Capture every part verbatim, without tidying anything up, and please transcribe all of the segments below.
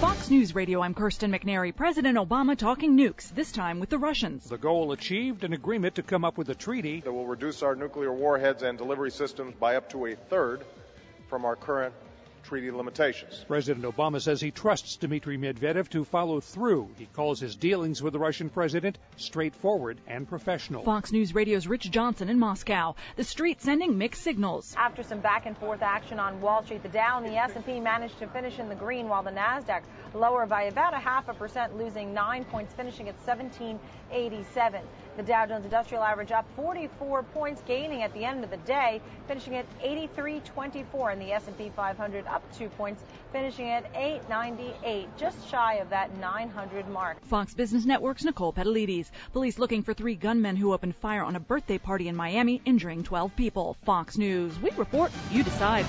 Fox News Radio, I'm Kirsten McNary. President Obama talking nukes, this time with the Russians. The goal achieved, an agreement to come up with a treaty that will reduce our nuclear warheads and delivery systems by up to a third from our current treaty limitations. President Obama says he trusts Dmitry Medvedev to follow through. He calls his dealings with the Russian president straightforward and professional. Fox News Radio's Rich Johnson in Moscow. The street sending mixed signals. After some back and forth action on Wall Street, the Dow and the S and P managed to finish in the green, while the Nasdaq lower by about a half a percent, losing nine points, finishing at seventeen eighty-seven. The Dow Jones Industrial Average up forty-four points, gaining at the end of the day, finishing at eighty-three twenty-four, and the S and P five hundred up two points, finishing at eight ninety-eight, just shy of that nine hundred mark. Fox Business Network's Nicole Petalides. Police looking for three gunmen who opened fire on a birthday party in Miami, injuring twelve people. Fox News. We report, you decide.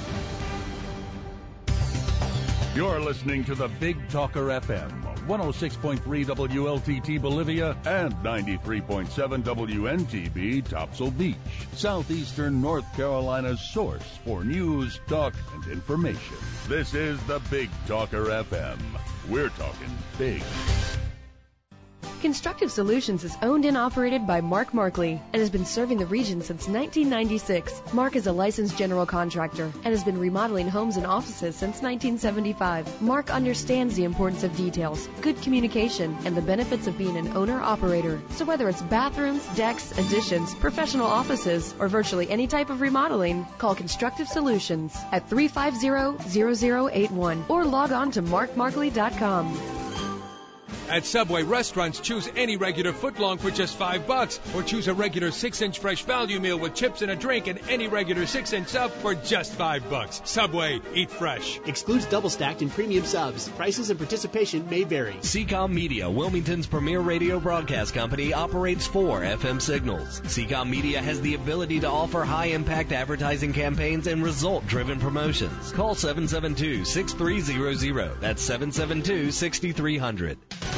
You're listening to the Big Talker F M, one oh six point three W L T T Bolivia and ninety-three point seven W N T B Topsail Beach, southeastern North Carolina's source for news, talk, and information. This is the Big Talker F M. We're talking big. Constructive Solutions is owned and operated by Mark Markley and has been serving the region since nineteen ninety-six. Mark is a licensed general contractor and has been remodeling homes and offices since nineteen seventy-five. Mark understands the importance of details, good communication, and the benefits of being an owner-operator. So whether it's bathrooms, decks, additions, professional offices, or virtually any type of remodeling, call Constructive Solutions at three five zero, zero zero eight one or log on to mark markley dot com. At Subway, restaurants choose any regular footlong for just five bucks, or choose a regular six-inch fresh value meal with chips and a drink and any regular six-inch sub for just five bucks. Subway, eat fresh. Excludes double stacked and premium subs. Prices and participation may vary. C COM Media, Wilmington's premier radio broadcast company, operates four F M signals. C COM Media has the ability to offer high-impact advertising campaigns and result-driven promotions. Call seven seven two, six three zero zero. That's seven seven two, six three zero zero.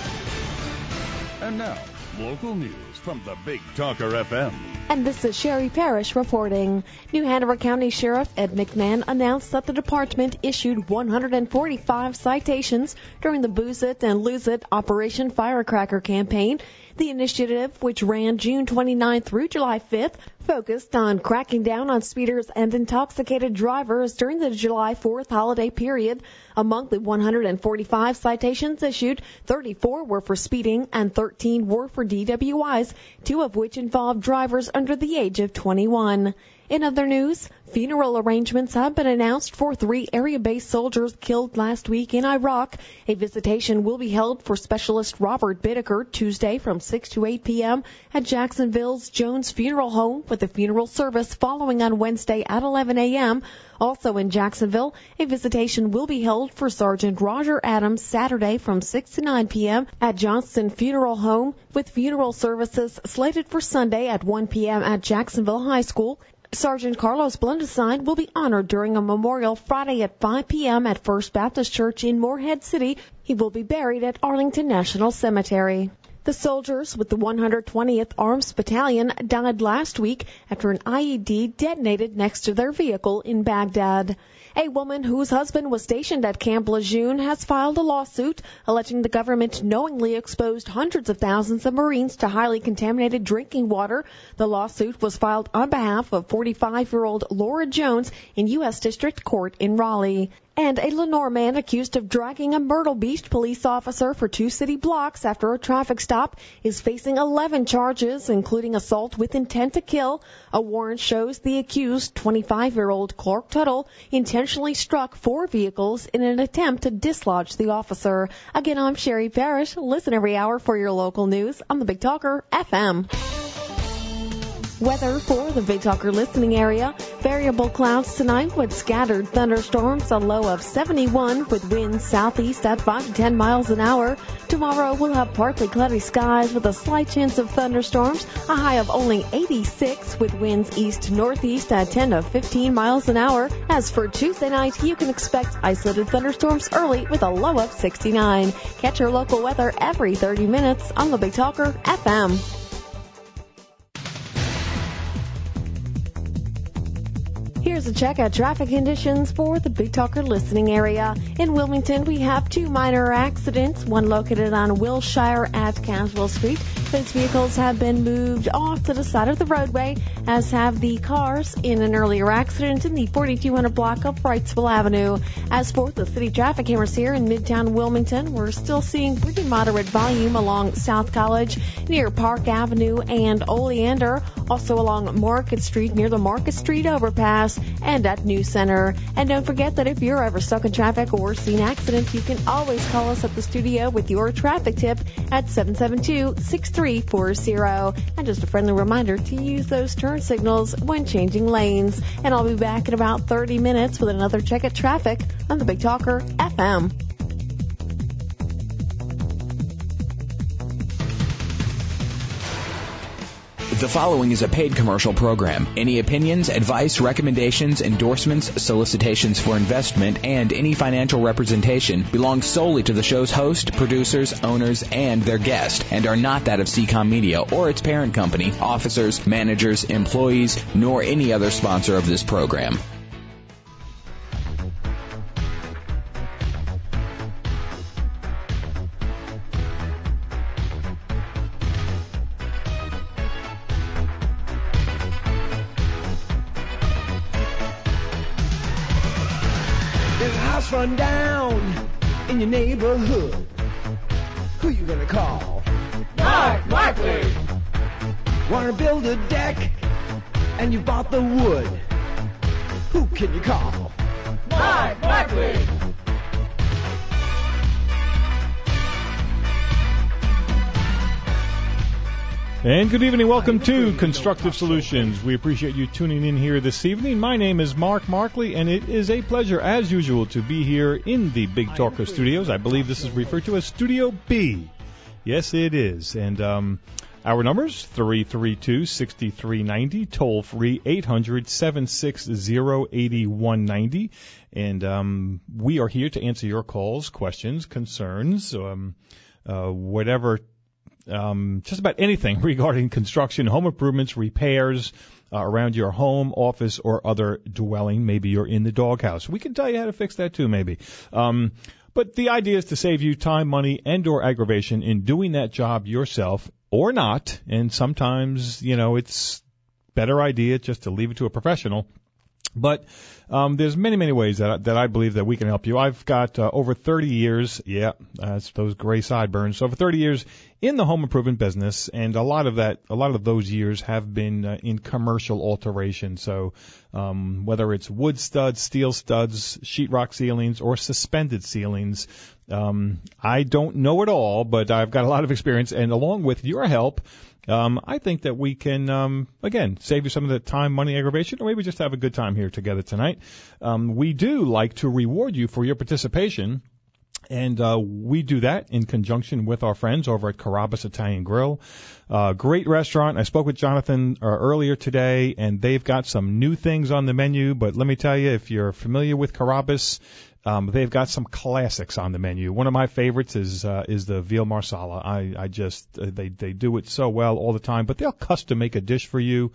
And now, local news from the Big Talker F M. And this is Sherry Parrish reporting. New Hanover County Sheriff Ed McMahon announced that the department issued one hundred forty-five citations during the Booze It and Lose It Operation Firecracker campaign. The initiative, which ran June twenty-ninth through July fifth, focused on cracking down on speeders and intoxicated drivers during the July fourth holiday period. Among the one hundred forty-five citations issued, thirty-four were for speeding and thirteen were for D W Is, two of which involved drivers under the age of twenty-one. In other news, funeral arrangements have been announced for three area-based soldiers killed last week in Iraq. A visitation will be held for Specialist Robert Bittaker Tuesday from six to eight p.m. at Jacksonville's Jones Funeral Home, with the funeral service following on Wednesday at eleven a.m. Also in Jacksonville, a visitation will be held for Sergeant Roger Adams Saturday from six to nine p.m. at Johnston Funeral Home, with funeral services slated for Sunday at one p.m. at Jacksonville High School. Sergeant Carlos Blundesheim will be honored during a memorial Friday at five p.m. at First Baptist Church in Morehead City. He will be buried at Arlington National Cemetery. The soldiers with the one hundred twentieth Arms Battalion died last week after an I E D detonated next to their vehicle in Baghdad. A woman whose husband was stationed at Camp Lejeune has filed a lawsuit alleging the government knowingly exposed hundreds of thousands of Marines to highly contaminated drinking water. The lawsuit was filed on behalf of forty-five-year-old Laura Jones in U S District Court in Raleigh. And a Lenore man accused of dragging a Myrtle Beach police officer for two city blocks after a traffic stop is facing eleven charges, including assault with intent to kill. A warrant shows the accused, twenty-five-year-old Clark Tuttle, intentionally struck four vehicles in an attempt to dislodge the officer. Again, I'm Sherry Parrish. Listen every hour for your local news on the Big Talker F M. Weather for the Big Talker listening area. Variable clouds tonight with scattered thunderstorms, a low of seventy-one with winds southeast at five to ten miles an hour. Tomorrow we'll have partly cloudy skies with a slight chance of thunderstorms, a high of only eighty-six with winds east-northeast at ten to fifteen miles an hour. As for Tuesday night, you can expect isolated thunderstorms early with a low of sixty-nine. Catch your local weather every thirty minutes on the Big Talker F M. Here's here's a check at traffic conditions for the Big Talker listening area. In Wilmington, we have two minor accidents, one located on Wilshire at Caswell Street. Those vehicles have been moved off to the side of the roadway, as have the cars in an earlier accident in the forty-two hundred block of Wrightsville Avenue. As for the city traffic cameras here in Midtown Wilmington, we're still seeing pretty moderate volume along South College, near Park Avenue and Oleander, also along Market Street near the Market Street overpass, and at New Center. And don't forget that if you're ever stuck in traffic or see an accident, you can always call us at the studio with your traffic tip at seven seven two, six three four zero. And just a friendly reminder to use those turn signals when changing lanes. And I'll be back in about thirty minutes with another check at traffic on the Big Talker F M. The following is a paid commercial program. Any opinions, advice, recommendations, endorsements, solicitations for investment, and any financial representation belong solely to the show's host, producers, owners, and their guest, and are not that of C COM Media or its parent company, officers, managers, employees, nor any other sponsor of this program. Run down in your neighborhood. Who you gonna call? Mark Markley. Wanna build a deck and you bought the wood. Who can you call? Mark Markley. And good evening. Welcome to Constructive Solutions. We appreciate you tuning in here this evening. My name is Mark Markley, and it is a pleasure, as usual, to be here in the Big Talker Studios. I believe this is referred to as Studio B. Yes, it is. And um, our numbers, three three two, six three nine zero, toll-free, eight hundred, seven six zero, eight one nine zero. And um, we are here to answer your calls, questions, concerns, um, uh, whatever Um, just about anything regarding construction, home improvements, repairs uh, around your home, office, or other dwelling. Maybe you're in the doghouse. We can tell you how to fix that too, maybe. Um, but the idea is to save you time, money, and or aggravation in doing that job yourself or not. And sometimes, you know, it's better idea just to leave it to a professional. But um, there's many, many ways that I, that I believe that we can help you. I've got uh, over thirty years, yeah, that's those gray sideburns. So over thirty years in the home improvement business, and a lot of that, a lot of those years have been uh, in commercial alteration. So um, whether it's wood studs, steel studs, sheetrock ceilings, or suspended ceilings, um, I don't know it all, but I've got a lot of experience. And along with your help, Um, I think that we can, um, again, save you some of the time, money, aggravation, or maybe just have a good time here together tonight. Um, we do like to reward you for your participation, and uh, we do that in conjunction with our friends over at Carrabba's Italian Grill. Uh, great restaurant. I spoke with Jonathan uh, earlier today, and they've got some new things on the menu, but let me tell you, if you're familiar with Carrabba's, Um, they've got some classics on the menu. One of my favorites is uh, is the veal marsala. I, I just uh, they they do it so well all the time, but they'll custom make a dish for you.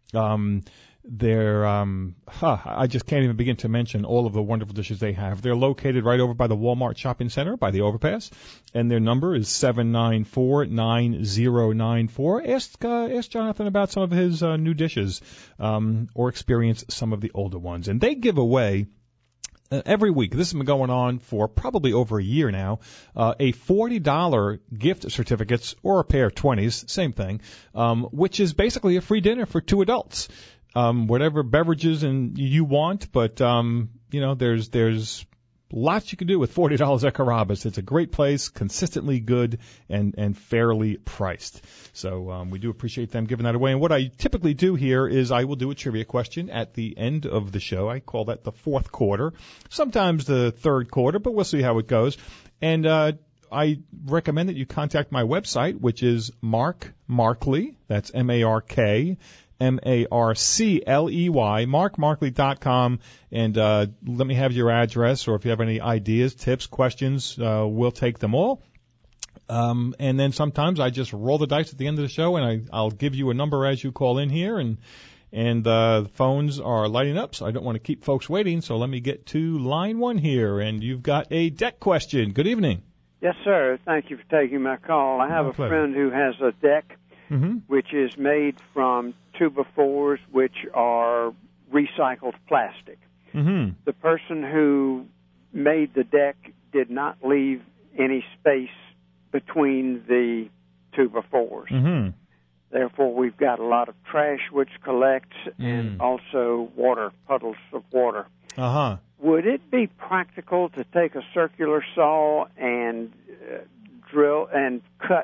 Um, they're um, huh, I just can't even begin to mention all of the wonderful dishes they have. They're located right over by the Walmart shopping center, by the overpass, and their number is seven nine four, nine zero nine four. Ask uh, ask Jonathan about some of his uh, new dishes, um, or experience some of the older ones, and they give away. Uh, every week, this has been going on for probably over a year now, uh, a forty dollars gift certificates or a pair of twenties, same thing, um, which is basically a free dinner for two adults. Um, whatever beverages and you want, but, um, you know, there's, there's lots you can do with forty dollars at Carrabba's. It's a great place, consistently good and, and fairly priced. So, um, we do appreciate them giving that away. And what I typically do here is I will do a trivia question at the end of the show. I call that the fourth quarter, sometimes the third quarter, but we'll see how it goes. And, uh, I recommend that you contact my website, which is Mark Markley. That's M A R K. M A R C L E Y, mark markley dot com, and uh, let me have your address, or if you have any ideas, tips, questions, uh, we'll take them all. Um, and then sometimes I just roll the dice at the end of the show, and I, I'll give you a number as you call in here, and And uh, the phones are lighting up, so I don't want to keep folks waiting. So let me get to line one here. And you've got a deck question. Good evening. Yes, sir. Thank you for taking my call. I have My a pleasure. friend who has a deck Mm-hmm. which is made from two by fours, which are recycled plastic. Mm-hmm. The person who made the deck did not leave any space between the two by fours. Mm-hmm. Therefore, we've got a lot of trash which collects and Mm. also water, puddles of water. Uh-huh. Would it be practical to take a circular saw and uh, drill and cut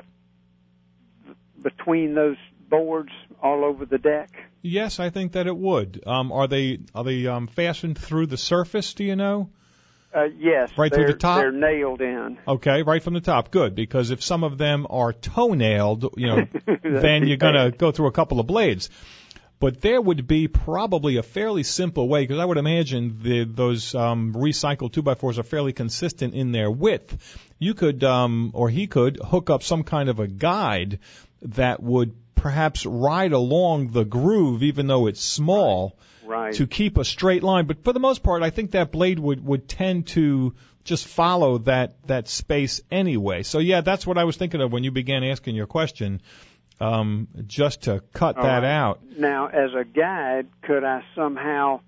between those boards all over the deck? Yes, I think that it would. Um, are they are they um, fastened through the surface, do you know? Uh, yes. Right through they're- the top? They're nailed in. Okay, right from the top. Good, because if some of them are toe-nailed, you know, then be you're going to bad. go through a couple of blades. But there would be probably a fairly simple way, because I would imagine the, those um, recycled two by fours are fairly consistent in their width. You could, um, or he could, hook up some kind of a guide that would perhaps ride along the groove, even though it's small, Right. to keep a straight line. But for the most part, I think that blade would, would tend to just follow that, that space anyway. So, yeah, that's what I was thinking of when you began asking your question, um, just to cut All that right. out. Now, as a guide, could I somehow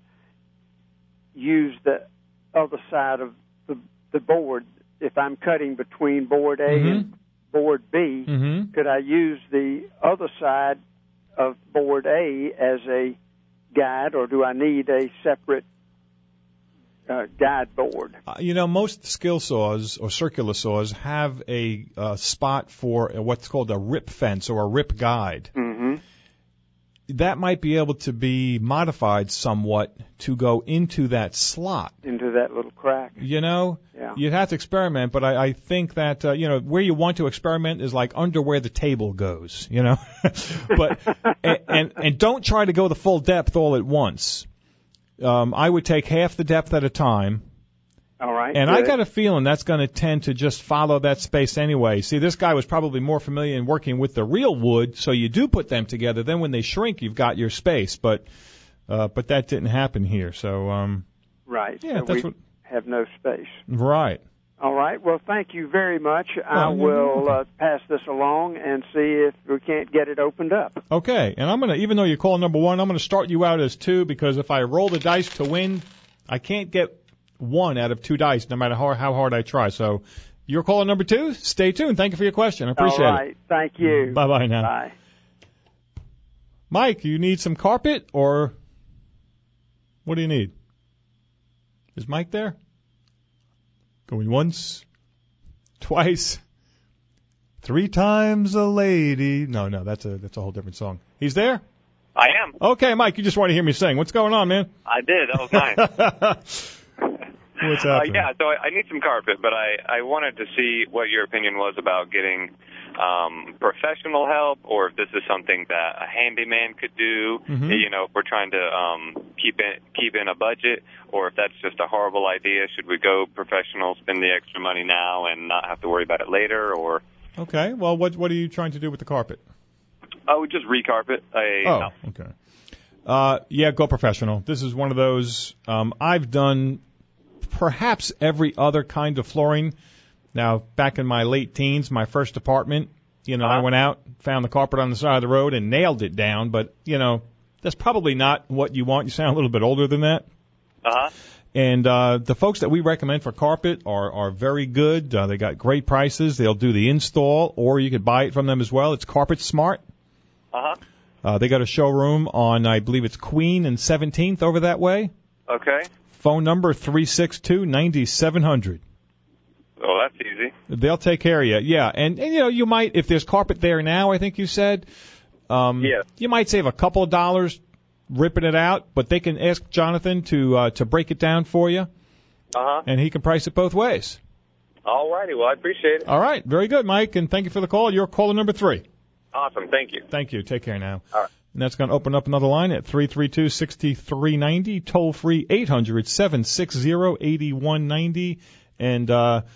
use the other side of the, the board? If I'm cutting between board A Mhm. and board B, Mm-hmm. could I use the other side of board A as a guide, or do I need a separate uh, guide board? Uh, you know, most skill saws or circular saws have a uh, spot for uh, what's called a rip fence or a rip guide. Mm-hmm. That might be able to be modified somewhat to go into that slot. Into that little crack. You know, Yeah. you'd have to experiment, but I, I think that, uh, you know, where you want to experiment is like under where the table goes, you know. but and, and and don't try to go the full depth all at once. Um, I would take half the depth at a time. All right. And I good. got a feeling that's going to tend to just follow that space anyway. See, this guy was probably more familiar in working with the real wood, so you do put them together. Then when they shrink, you've got your space. But uh, but that didn't happen here. So um, Right. yeah, so that's we what. have no space. Right. All right. Well, thank you very much. I Oh, you're will uh, pass this along and see if we can't get it opened up. Okay. And I'm gonna, even though you're calling number one, I'm gonna start you out as two because if I roll the dice to win, I can't get one out of two dice, no matter how, how hard I try. So you're calling number two. Stay tuned. Thank you for your question. I appreciate All right. it. Thank you. Bye bye now. Bye. Mike, you need some carpet or what do you need? Is Mike there? Going once, twice, three times a lady. No, no, that's a that's a whole different song. He's there? I am. Okay, Mike, you just want to hear me sing. What's going on, man? I did. That was nice. What's Uh, happening? yeah, so I, I need some carpet, but I, I wanted to see what your opinion was about getting um, professional help, or if this is something that a handyman could do. Mhm. You know, if we're trying to um, keep in keep in a budget, or if that's just a horrible idea. Should we go professional, spend the extra money now, and not have to worry about it later, or? Okay, well, what what are you trying to do with the carpet? Oh, just recarpet. I, Oh, no. okay. Uh, yeah, go professional. This is one of those. Um, I've done perhaps every other kind of flooring. Now, back in my late teens, my first apartment, you know, I went out, found the carpet on the side of the road, and nailed it down. But you know, that's probably not what you want. You sound a little bit older than that. Uh huh. And uh, the folks that we recommend for carpet are are very good. Uh, they got great prices. They'll do the install, or you could buy it from them as well. It's Carpet Smart. Uh huh. Uh, they got a showroom on, I believe it's Queen and seventeenth over that way. Okay. Phone number three six two, nine seven zero zero. Oh, that's easy. They'll take care of you. Yeah, and, and you know, you might, if there's carpet there now, I think you said, um, Yeah. you might save a couple of dollars ripping it out, but they can ask Jonathan to uh, to break it down for you, Uh huh. and he can price it both ways. All righty. Well, I appreciate it. All right, very good, Mike, and thank you for the call. You're caller number three. Awesome. Thank you. Thank you. Take care now. All right. And that's going to open up another line at three three two, six three nine zero, toll free eight hundred, seven six zero, eight one nine zero. And uh,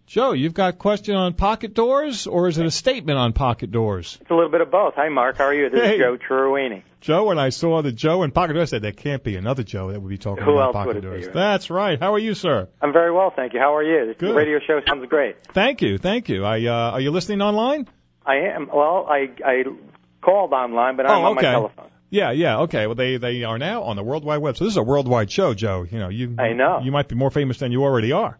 Joe, you've got a question on pocket doors, or is it a statement on pocket doors? It's a little bit of both. Hi, Mark. How are you? This Hey. is Joe Truini. Joe, when I saw the Joe and pocket doors, I said, there can't be another Joe that would be talking Who about else pocket would it doors. be, right? That's right. How are you, sir? I'm very well, thank you. How are you? Good. The radio show sounds great. Thank you, thank you. I, uh, are you listening online? I am. Well, I I called online, but I'm Oh, on my okay. telephone. Yeah, yeah, okay. Well, they they are now on the World Wide Web. So this is a worldwide show, Joe. You know, you I know. you might be more famous than you already are.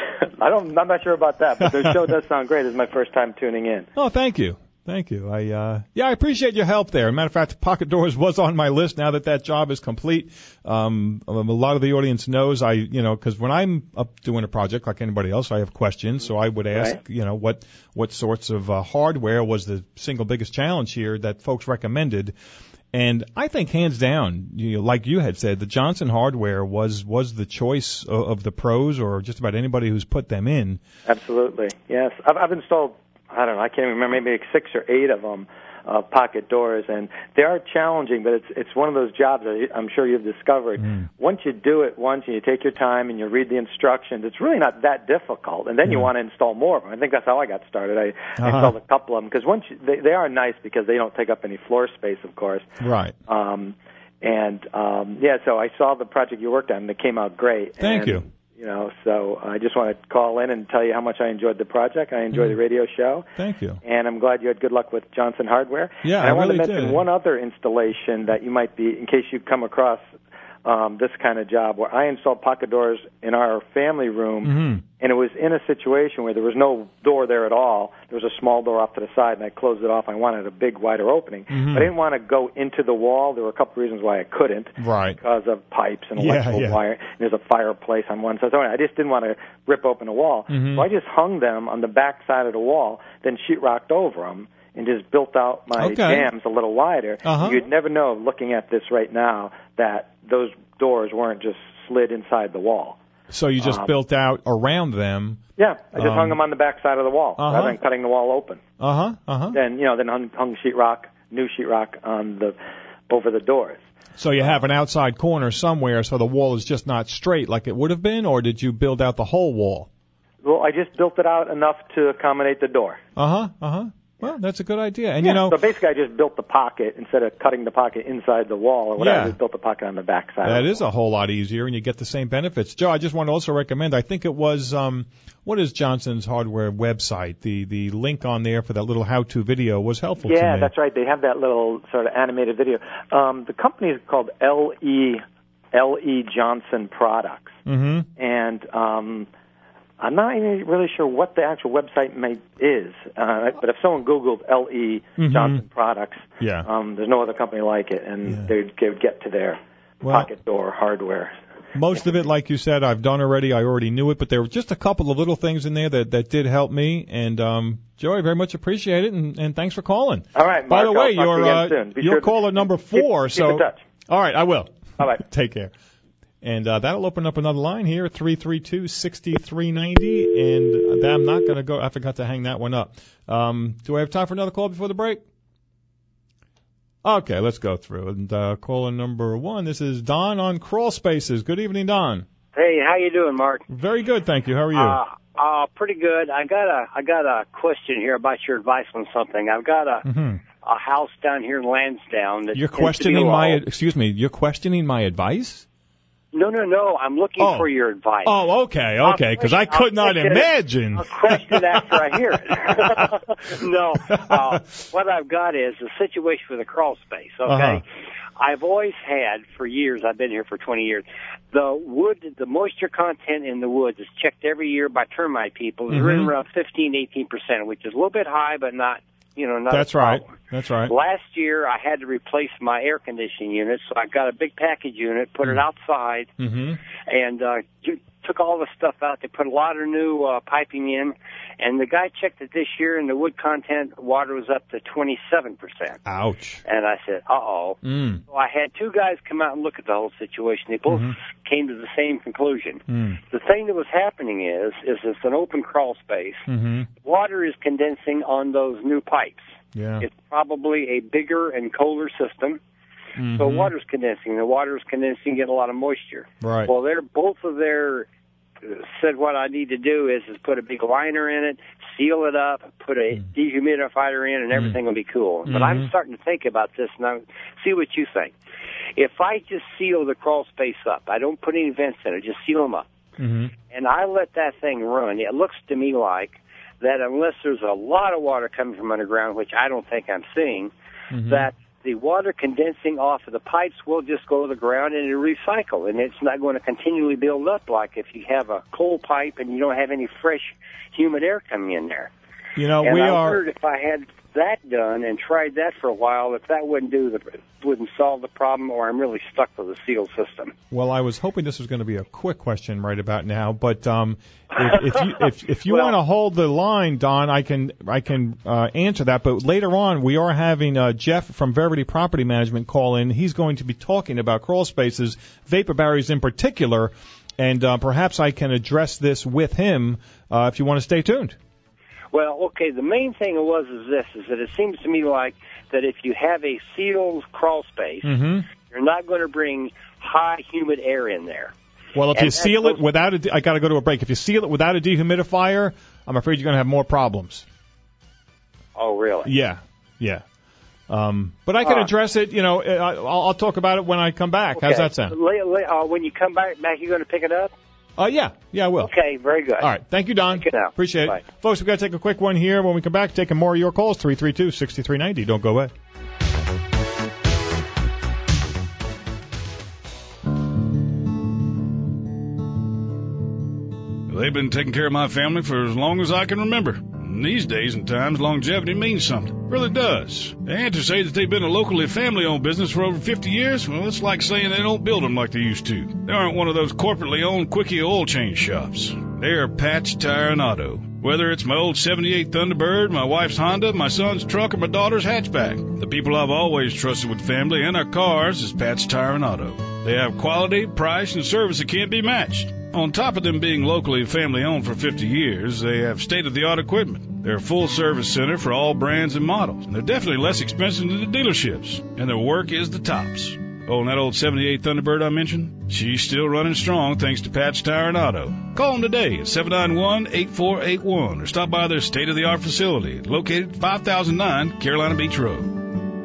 I don't. I'm not sure about that, but the show does sound great. This is my first time tuning in. Oh, thank you. Thank you. I uh yeah, I appreciate your help there. As a matter of fact, pocket doors was on my list now that that job is complete. Um, a lot of the audience knows I, you know, because when I'm up doing a project like anybody else, I have questions. So I would ask, Right. you know, what what sorts of uh, hardware was the single biggest challenge here that folks recommended. And I think hands down, you know, like you had said, the Johnson hardware was was the choice of, of the pros or just about anybody who's put them in. Absolutely. Yes. I've, I've installed, I don't know, I can't even remember, maybe like six or eight of them, uh, pocket doors, and they are challenging, but it's it's one of those jobs that I'm sure you've discovered. Mm. Once you do it once and you take your time and you read the instructions, it's really not that difficult, and then you Mm. want to install more of them. I think that's how I got started. I, Uh-huh. I installed a couple of them, because once you, they, they are nice because they don't take up any floor space, of course. Right. Um, and, um, yeah, so I saw the project you worked on, and it came out great. Thank and, you. You know, so I just want to call in and tell you how much I enjoyed the project. I enjoyed Mm. the radio show. Thank you. And I'm glad you had good luck with Johnson Hardware. Yeah, and I, I want really to mention did. one other installation that you might be, in case you come across um, this kind of job, where I installed pocket doors in our family room, Mm-hmm. and it was in a situation where there was no door there at all. There was a small door off to the side, and I closed it off. I wanted a big, wider opening. Mhm. But I didn't want to go into the wall. There were a couple reasons why I couldn't. Right. Because of pipes and Yeah, electrical yeah. wire. And there's a fireplace on one side. So I just didn't want to rip open a wall. Mhm. So I just hung them on the back side of the wall, then sheetrocked over them, and just built out my Okay. jams a little wider. Uh-huh. You'd never know, looking at this right now, that those doors weren't just slid inside the wall. So you just Um, built out around them. Yeah, I just Um, hung them on the back side of the wall, uh-huh. rather than cutting the wall open. Uh huh. Uh huh. Then, you know, then hung, hung sheetrock, new sheetrock on the over the doors. So you have an outside corner somewhere, so the wall is just not straight like it would have been, or did you build out the whole wall? Well, I just built it out enough to accommodate the door. Uh huh. Uh huh. Well, that's a good idea. And Yeah, you know, so basically, I just built the pocket instead of cutting the pocket inside the wall or whatever. Yeah. I just built the pocket on the back side. that is a whole lot easier, and you get the same benefits. Joe, I just want to also recommend. I think it was um, what is Johnson's Hardware website? The the link on there for that little how-to video was helpful to Yeah, me. that's right. They have that little sort of animated video. Um, the company is called L E L E Johnson Products, Mm-hmm. and um, I'm not even really sure what the actual website may is. Uh, but if someone Googled L E Mhm. Johnson Products, Yeah. um, there's no other company like it, and Yeah. they'd, they would get to their Well- pocket door hardware. Most of it, like you said, I've done already. I already knew it, but there were just a couple of little things in there that, that did help me. And um, Joe, I very much appreciate it, and, and thanks for calling. All right, By Mark, the way, I'll talk to you're you again uh, soon. Be you're sure to caller number keep- four. keep so in touch. all right, I will. Bye-bye. Take care. And uh, that'll open up another line here, three three two, six three nine zero. And I'm not going to go. I forgot to hang that one up. Um, do I have time for another call before the break? Okay, let's go through. And uh, caller number one, this is Don on Crawl Spaces. Good evening, Don. Hey, how you doing, Mark? Very good, thank you. How are you? Uh, uh, pretty good. I got a I got a question here about your advice on something. I've got a Mhm. a house down here in Lansdowne that You're tends to be questioning my, low. excuse me, you're questioning my advice? No, no, no. I'm looking Oh. for your advice. Oh, okay, okay, because I I'll could not question it. imagine. I'll question after I hear it. no, uh, what I've got is a situation with a crawl space. Okay, Uh-huh. I've always had for years. I've been here for twenty years. The wood, the moisture content in the woods is checked every year by termite people. It's Mhm. running around fifteen, eighteen percent, which is a little bit high, but not, you know, not. That's a right, problem. that's right. Last year, I had to replace my air conditioning unit, so I got a big package unit, put it outside, Mm-hmm. and uh, ju- took all the stuff out. They put a lot of new uh, piping in, and the guy checked it this year, and the wood content water was up to twenty-seven percent. Ouch. And I said, uh-oh. Mm. So I had two guys come out and look at the whole situation. They both Mhm. came to the same conclusion. Mm. The thing that was happening is, is it's an open crawl space. Mm-hmm. Water is condensing on those new pipes. Yeah. It's probably a bigger and colder system. So Mhm. water's condensing. The water's condensing, getting a lot of moisture. Right. Well, they're both of their said what I need to do is, is put a big liner in it, seal it up, put a dehumidifier in, and everything will be cool. Mm-hmm. But I'm starting to think about this now. See what you think. If I just seal the crawl space up, I don't put any vents in it, just seal them up, mm-hmm. and I let that thing run, it looks to me like that unless there's a lot of water coming from underground, which I don't think I'm seeing, mm-hmm. that the water condensing off of the pipes will just go to the ground and it'll recycle, and it's not going to continually build up like if you have a cold pipe and you don't have any fresh, humid air coming in there. You know, and we I are. wondered if I had that done and tried that for a while, if that wouldn't do the wouldn't solve the problem, or I'm really stuck with a sealed system. Well, I was hoping this was going to be a quick question right about now, but um, if, if you if, if you well, want to hold the line, Don, I can I can uh, answer that. But later on, we are having uh, Jeff from Verity Property Management call in. He's going to be talking about crawl spaces, vapor barriers in particular, and uh, perhaps I can address this with him uh, if you want to stay tuned. Well, okay, the main thing was is this, is that it seems to me like that if you have a sealed crawl space, mm-hmm. you're not going to bring high humid air in there. Well, if and you seal it without a, I got to go to a break. If you seal it without a dehumidifier, I'm afraid you're going to have more problems. Oh, really? Yeah, yeah. Um, but I can uh, address it, you know, I'll, I'll talk about it when I come back. Okay. How's that sound? La- la- uh, when you come back, back, you're going to pick it up? Uh, yeah, yeah, I will. Okay, very good. All right, thank you, Don. Thank you now. Appreciate Bye. it. Folks, we've got to take a quick one here. When we come back, taking more of your calls, three three two, six three nine zero. Don't go away. They've been taking care of my family for as long as I can remember. And these days and times, longevity means something. It really does. And to say that they've been a locally family-owned business for over fifty years, well, it's like saying they don't build them like they used to. They aren't one of those corporately owned quickie oil change shops. They're Patch Tire and Auto. Whether it's my old seventy-eight Thunderbird, my wife's Honda, my son's truck, or my daughter's hatchback, the people I've always trusted with family and our cars is Patch Tire and Auto. They have quality, price, and service that can't be matched. On top of them being locally family-owned for fifty years, they have state-of-the-art equipment. They're a full-service center for all brands and models. And they're definitely less expensive than the dealerships. And their work is the tops. Oh, and that old seventy-eight Thunderbird I mentioned? She's still running strong thanks to Patch Tire and Auto. Call them today at seven nine one, eight four eight one or stop by their state-of-the-art facility located at five thousand nine Carolina Beach Road.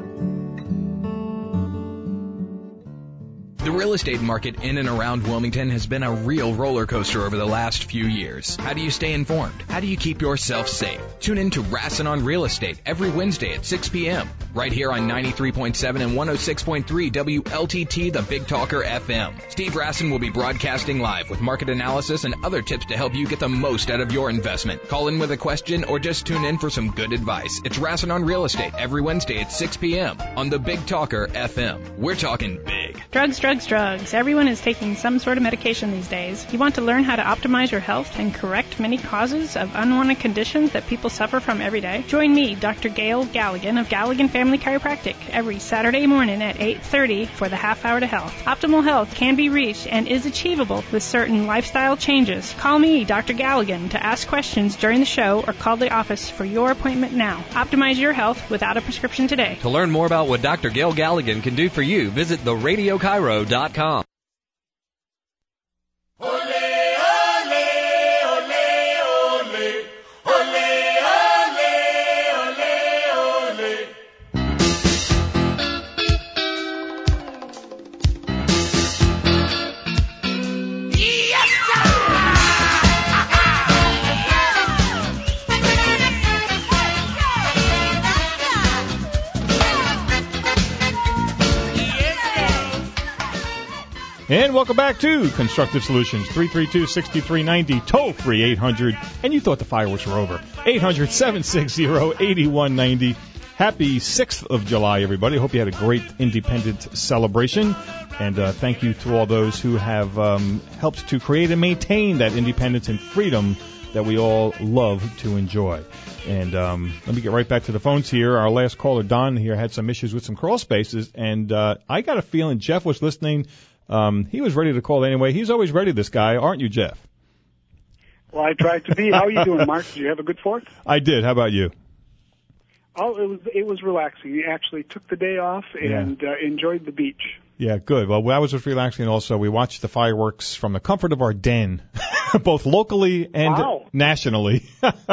The real estate market in and around Wilmington has been a real roller coaster over the last few years. How do you stay informed? How do you keep yourself safe? Tune in to Rassin on Real Estate every Wednesday at six p.m. right here on ninety-three point seven and one oh six point three W L T T, the Big Talker F M. Steve Rassin will be broadcasting live with market analysis and other tips to help you get the most out of your investment. Call in with a question or just tune in for some good advice. It's Rassin on Real Estate every Wednesday at six p.m. on the Big Talker F M. We're talking big. Drugs, drugs, drugs. Everyone is taking some sort of medication these days. You want to learn how to optimize your health and correct many causes of unwanted conditions that people suffer from every day? Join me, Doctor Gail Galligan of Galligan Family Chiropractic, every Saturday morning at eight thirty for the Half Hour to Health. Optimal health can be reached and is achievable with certain lifestyle changes. Call me, Doctor Galligan, to ask questions during the show or call the office for your appointment now. Optimize your health without a prescription today. To learn more about what Doctor Gail Galligan can do for you, visit the radio chiro dot com. And welcome back to Constructive Solutions, three three two, six three nine zero, toll free eight hundred. And you thought the fireworks were over. eight hundred, seven six zero, eight one nine zero. Happy sixth of July, everybody. Hope you had a great independent celebration. And uh, thank you to all those who have um, helped to create and maintain that independence and freedom that we all love to enjoy. And um, let me get right back to the phones here. Our last caller, Don, here had some issues with some crawl spaces. And uh, I got a feeling Jeff was listening. Um, he was ready to call anyway. He's always ready, this guy. Aren't you, Jeff? Well, I tried to be. How are you doing, Mark? Did you have a good fourth? I did. How about you? Oh, it was it was relaxing. We actually took the day off and yeah. uh, enjoyed the beach. Yeah, good. Well, that was just relaxing also. We watched the fireworks from the comfort of our den. both locally and wow. nationally.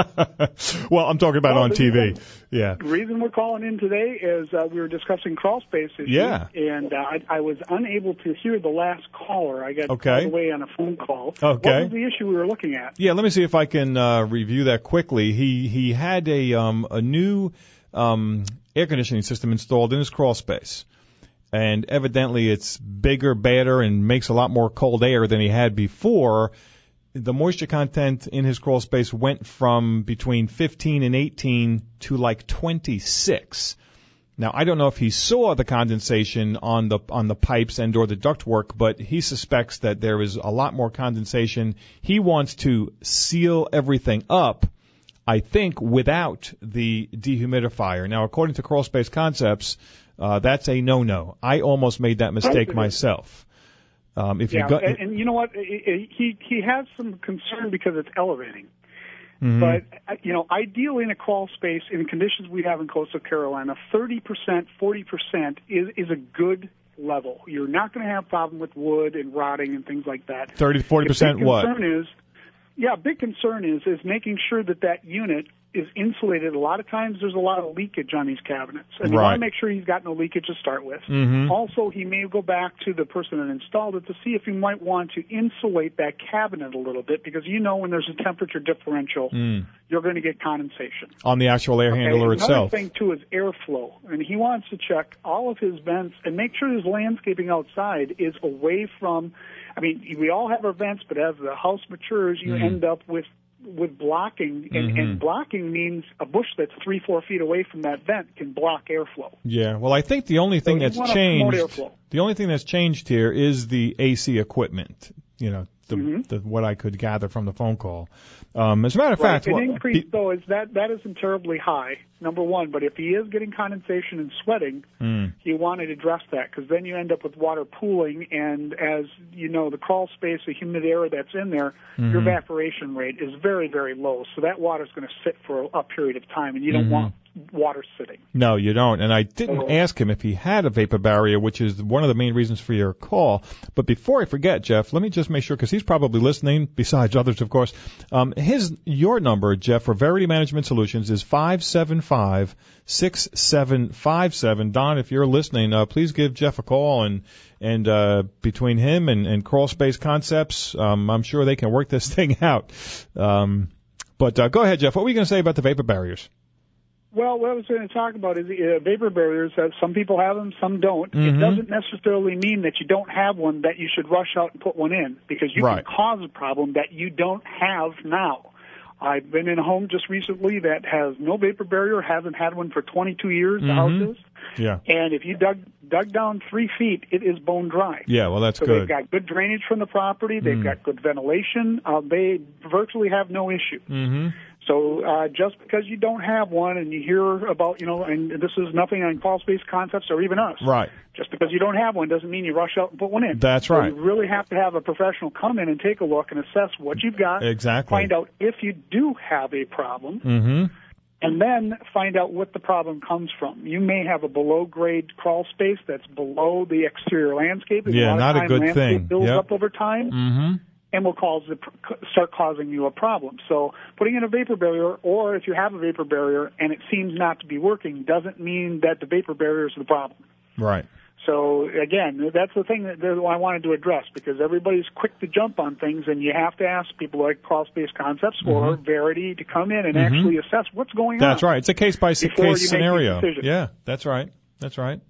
Well, I'm talking about well, on T V. Yeah. The reason we're calling in today is uh, we were discussing crawl space issues, yeah. and uh, I, I was unable to hear the last caller. I got okay. all the way on a phone call. Okay. What was the issue we were looking at? Yeah, let me see if I can uh, review that quickly. He he had a um, a new um, air conditioning system installed in his crawl space. And evidently it's bigger, badder, and makes a lot more cold air than he had before. The moisture content in his crawl space went from between fifteen and eighteen to like twenty-six. Now, I don't know if he saw the condensation on the on the pipes and or the ductwork, but he suspects that there is a lot more condensation. He wants to seal everything up, I think, without the dehumidifier. Now, according to Crawl Space Concepts, Uh, that's a no-no. I almost made that mistake myself. Um, if yeah, you go, and, and you know what? He he has some concern because it's elevating. Mm-hmm. But you know, ideally in a crawl space, in conditions we have in coastal Carolina, thirty percent, forty percent is is a good level. You're not going to have problem with wood and rotting and things like that. thirty to forty percent what? Concern is, yeah, big concern is is making sure that that unit is insulated. A lot of times there's a lot of leakage on these cabinets, and you right. want to make sure he's got no leakage to start with. Mm-hmm. Also, he may go back to the person that installed it to see if you might want to insulate that cabinet a little bit, because you know when there's a temperature differential, mm. you're going to get condensation. On the actual air okay? handler Another itself. Another thing, too, is airflow. And he wants to check all of his vents and make sure his landscaping outside is away from, I mean, we all have our vents, but as the house matures, you mm. end up with with blocking, and, mm-hmm. and blocking means a bush that's three, four feet away from that vent can block airflow. Yeah, well, I think the only thing so that's changed, airflow. the only thing that's changed here is the A C equipment. You know, the, mm-hmm. the what I could gather from the phone call. Um, as a matter of right. fact, an well, increase he, though is that that isn't terribly high. Number one, but if he is getting condensation and sweating, mm. you want to address that, because then you end up with water pooling, and as you know, the crawl space, the humid air that's in there, mm-hmm. your evaporation rate is very, very low. So that water's going to sit for a, a period of time, and you don't mm-hmm. want water sitting. No, you don't. And I didn't so, ask him if he had a vapor barrier, which is one of the main reasons for your call. But before I forget, Jeff, let me just make sure, because he's probably listening, besides others, of course. Um, his your number, Jeff, for Verity Management Solutions is five seven five, six seven five seven. Don, if you're listening, uh, please give Jeff a call, and and uh, between him and, and Crawl Space Concepts, um, I'm sure they can work this thing out. Um, but uh, go ahead, Jeff. What were you going to say about the vapor barriers? Well, what I was going to talk about is uh, vapor barriers. Uh, some people have them, some don't. Mm-hmm. It doesn't necessarily mean that you don't have one, that you should rush out and put one in, because you right. can cause a problem that you don't have now. I've been in a home just recently that has no vapor barrier, hasn't had one for twenty-two years, the mm-hmm. house is. Yeah. And if you dug dug down three feet, it is bone dry. Yeah, well, that's so good. So they've got good drainage from the property. They've mm. got good ventilation. Uh, they virtually have no issue. Mm-hmm. So uh, just because you don't have one, and you hear about, you know, and this is nothing on Crawl Space Concepts or even us. Right. Just because you don't have one doesn't mean you rush out and put one in. That's so right. You really have to have a professional come in and take a look and assess what you've got. Exactly. Find out if you do have a problem. Mm-hmm. And then find out what the problem comes from. You may have a below-grade crawl space that's below the exterior landscape. Yeah, a lot not of a time, good landscape thing. builds yep. up over time. Mm-hmm. And will cause the, start causing you a problem. So putting in a vapor barrier, or if you have a vapor barrier and it seems not to be working, doesn't mean that the vapor barrier is the problem. Right. So again, that's the thing that, that I wanted to address, because everybody's quick to jump on things, and you have to ask people like Crawl Space Concepts mm-hmm. or Verity to come in and mm-hmm. actually assess what's going that's on. That's right. It's a case by case scenario. Yeah, that's right. That's right.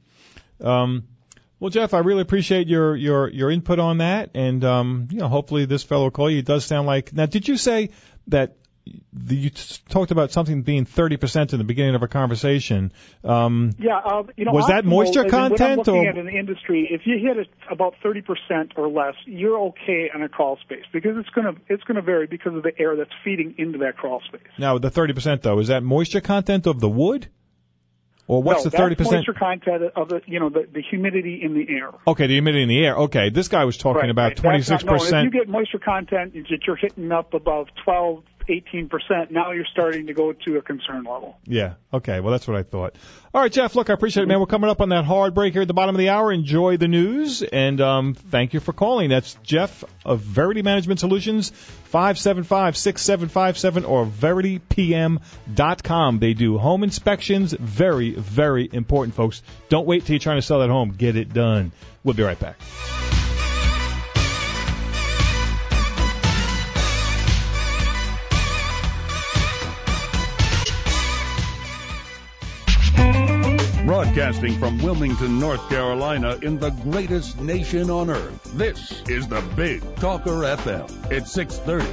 Um, Well, Jeff, I really appreciate your, your, your input on that, and um, you know, hopefully this fellow will call you. It does sound like. Now, did you say that the, you t- talked about something being thirty percent in the beginning of a conversation? Um, yeah, uh, you know, was that moisture know, content? When I'm looking or? at an industry, if you hit it about thirty percent or less, you're okay on a crawl space, because it's going to it's going to vary because of the air that's feeding into that crawl space. Now, the thirty percent though, is that moisture content of the wood? Or what's no, the thirty percent? Moisture content of the, you know, the, the humidity in the air. Okay, the humidity in the air. Okay, this guy was talking right, about right. twenty-six percent. No, if you get moisture content that you're hitting up above twelve, eighteen percent. Now you're starting to go to a concern level. Yeah. Okay. Well, that's what I thought. All right, Jeff. Look, I appreciate it, man. We're coming up on that hard break here at the bottom of the hour. Enjoy the news, and um, thank you for calling. That's Jeff of Verity Management Solutions, five seven five, six seven five seven or verity p m dot com. They do home inspections. Very, very important, folks. Don't wait till you're trying to sell that home. Get it done. We'll be right back. Broadcasting from Wilmington, North Carolina, in the greatest nation on earth, this is the Big Talker F M. It's six thirty.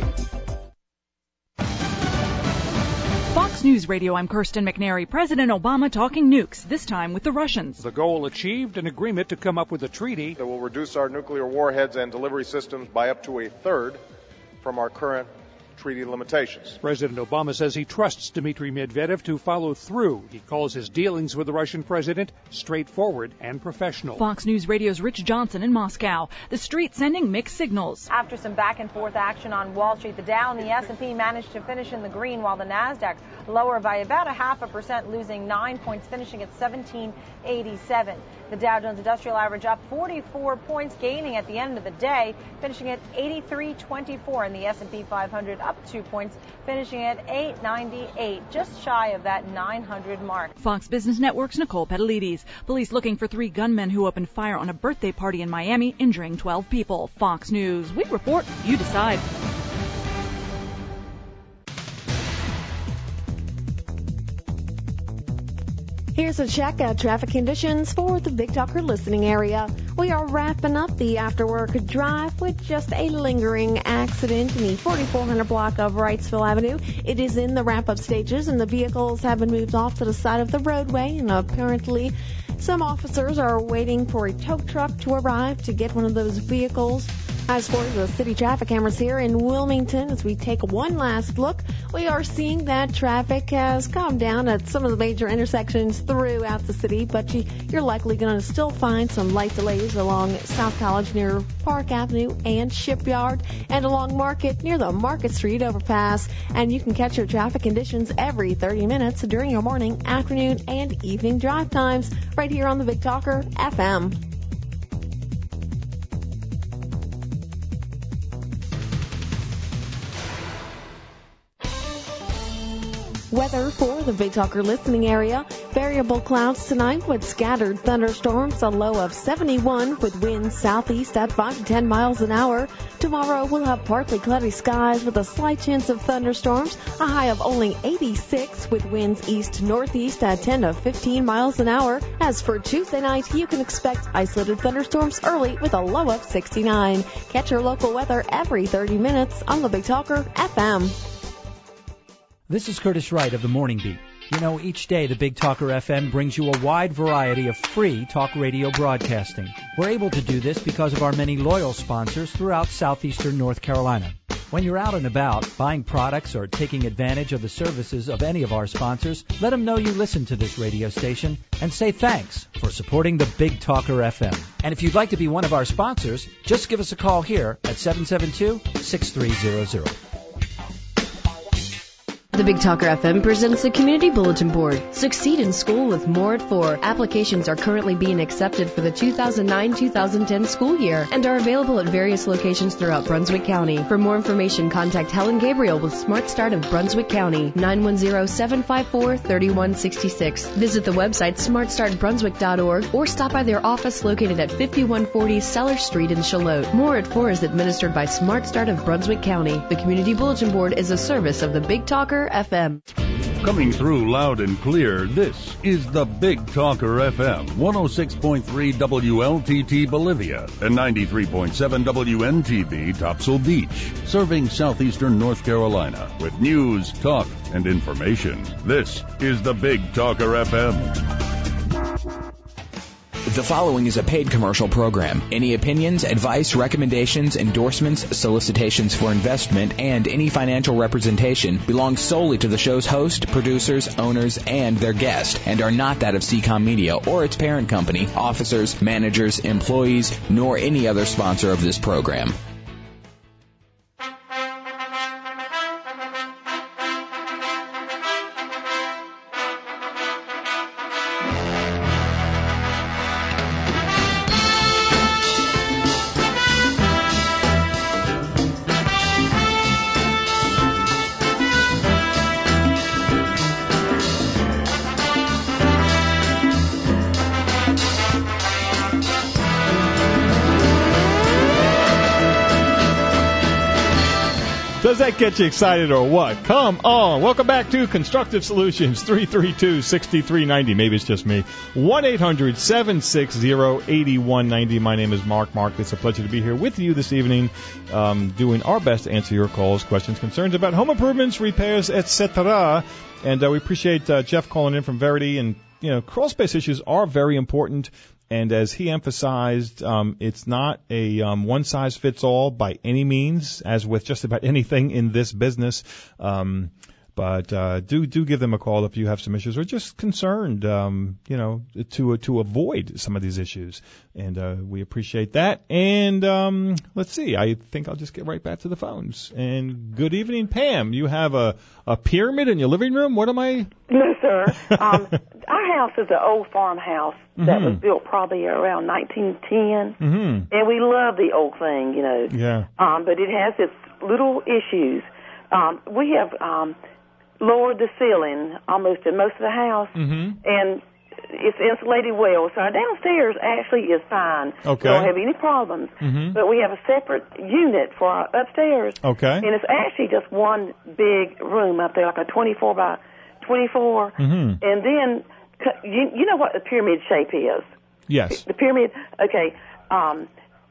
Fox News Radio, I'm Kirsten McNary. President Obama talking nukes, this time with the Russians. The goal achieved, an agreement to come up with a treaty that will reduce our nuclear warheads and delivery systems by up to a third from our current treaty limitations. President Obama says he trusts Dmitry Medvedev to follow through. He calls his dealings with the Russian president straightforward and professional. Fox News Radio's Rich Johnson in Moscow. The street sending mixed signals. After some back and forth action on Wall Street, the Dow and the S and P managed to finish in the green, while the Nasdaq lower by about a half a percent, losing nine points, finishing at seventeen eighty-seven. The Dow Jones Industrial Average up forty-four points, gaining at the end of the day, finishing at eighty-three twenty-four, and the S and P five hundred up two points, finishing at eight ninety-eight, just shy of that nine hundred mark. Fox Business Network's Nicole Petalides. Police looking for three gunmen who opened fire on a birthday party in Miami, injuring twelve people. Fox News. We report, you decide. Here's a check at traffic conditions for the Big Talker listening area. We are wrapping up the after-work drive with just a lingering accident in the forty-four hundred block of Wrightsville Avenue. It is in the wrap-up stages, and the vehicles have been moved off to the side of the roadway, and apparently some officers are waiting for a tow truck to arrive to get one of those vehicles. As for the city traffic cameras here in Wilmington, as we take one last look, we are seeing that traffic has calmed down at some of the major intersections throughout the city, but you, you're likely going to still find some light delays along South College near Park Avenue and Shipyard, and along Market near the Market Street overpass. And you can catch your traffic conditions every thirty minutes during your morning, afternoon, and evening drive times right here on the Big Talker F M. Weather for the Big Talker listening area. Variable clouds tonight with scattered thunderstorms, a low of seventy-one with winds southeast at five to ten miles an hour. Tomorrow we'll have partly cloudy skies with a slight chance of thunderstorms, a high of only eighty-six with winds east-northeast at ten to fifteen miles an hour. As for Tuesday night, you can expect isolated thunderstorms early with a low of sixty-nine. Catch your local weather every thirty minutes on the Big Talker F M. This is Curtis Wright of the Morning Beat. You know, each day the Big Talker F M brings you a wide variety of free talk radio broadcasting. We're able to do this because of our many loyal sponsors throughout southeastern North Carolina. When you're out and about, buying products or taking advantage of the services of any of our sponsors, let them know you listen to this radio station and say thanks for supporting the Big Talker F M. And if you'd like to be one of our sponsors, just give us a call here at seven seven two, six three zero zero. The Big Talker F M presents the Community Bulletin Board. Succeed in school with more at four. Applications are currently being accepted for the two thousand nine two thousand ten school year and are available at various locations throughout Brunswick County. For more information, contact Helen Gabriel with Smart Start of Brunswick County, nine one zero, seven five four, three one six six. Visit the website smart start brunswick dot org or stop by their office located at fifty-one forty Sellers Street in Charlotte. More at four is administered by Smart Start of Brunswick County. The Community Bulletin Board is a service of the Big Talker F M. Coming through loud and clear, this is the Big Talker F M, one oh six point three W L T T Bolivia and ninety-three point seven W N T B Topsail Beach, serving southeastern North Carolina with news, talk, and information. This is the Big Talker F M. The following is a paid commercial program. Any opinions, advice, recommendations, endorsements, solicitations for investment, and any financial representation belong solely to the show's host, producers, owners, and their guest, and are not that of C COM Media or its parent company, officers, managers, employees, nor any other sponsor of this program. Does that get you excited or what? Come on. Welcome back to Constructive Solutions, three three two, six three nine zero. Maybe it's just me. one eight hundred, seven six zero, eight one nine zero. My name is Mark Mark. It's a pleasure to be here with you this evening, um, doing our best to answer your calls, questions, concerns about home improvements, repairs, et cetera. And uh, we appreciate uh, Jeff calling in from Verity. And, you know, crawl space issues are very important. And as he emphasized, um, it's not a um, one-size-fits-all by any means, as with just about anything in this business. Um, but uh, do do give them a call if you have some issues or just concerned, um, you know, to to avoid some of these issues. And uh, we appreciate that. And um, let's see, I think I'll just get right back to the phones. And good evening, Pam. You have a, a pyramid in your living room? What am I? No, sir. Um, our house is an old farmhouse that mm-hmm. was built probably around nineteen ten, mm-hmm. and we love the old thing, you know. Yeah. Um, but it has its little issues. Um, we have um, lowered the ceiling almost in most of the house, mm-hmm. and it's insulated well. So our downstairs actually is fine. Okay. We don't have any problems. Mm-hmm. But we have a separate unit for our upstairs. Okay. And it's actually just one big room up there, like a twenty-four by twenty-four. Mm-hmm. And then, you, you know what the pyramid shape is? Yes. The pyramid, okay, um,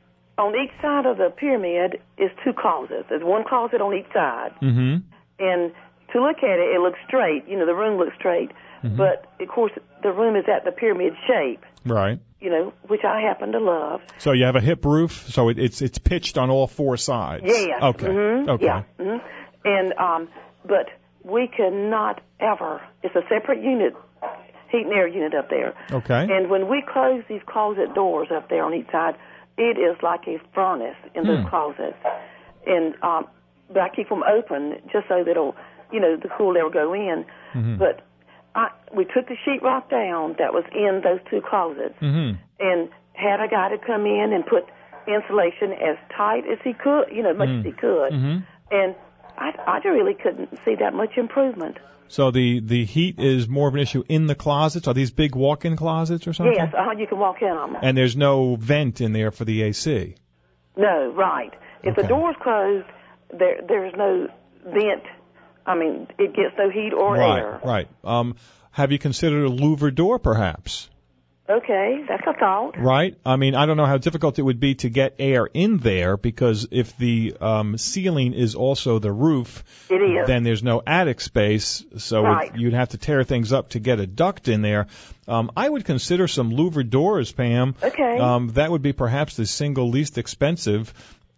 on each side of the pyramid is two closets. There's one closet on each side. Mm-hmm. And to look at it, it looks straight. You know, the room looks straight. Mm-hmm. But, of course, the room is at the pyramid shape. Right. You know, which I happen to love. So you have a hip roof, so it, it's it's pitched on all four sides. Yeah. Okay. Mm-hmm. Okay. Yeah. Mm-hmm. And, um, but we cannot ever, it's a separate unit, heat and air unit up there. Okay. And when we close these closet doors up there on each side, it is like a furnace in those Hmm. closets. And, um, but I keep them open just so that it'll, you know, the cool air will go in. Mm-hmm. But I, we took the sheetrock down that was in those two closets Mm-hmm. and had a guy to come in and put insulation as tight as he could, you know, as much Mm. as he could. Mm-hmm. And I, I really couldn't see that much improvement. So the, the heat is more of an issue in the closets? Are these big walk-in closets or something? Yes, uh, you can walk in them. And there's no vent in there for the A C? No, right. If Okay. the door's closed, there there's no vent. I mean, it gets no heat or Right, air. right. Um, have you considered a louver door, perhaps? Okay, that's a thought. Right? I mean, I don't know how difficult it would be to get air in there, because if the um, ceiling is also the roof, It is. then there's no attic space, so Right. it, you'd have to tear things up to get a duct in there. Um, I would consider some louver doors, Pam. Okay. Um, that would be perhaps the single least expensive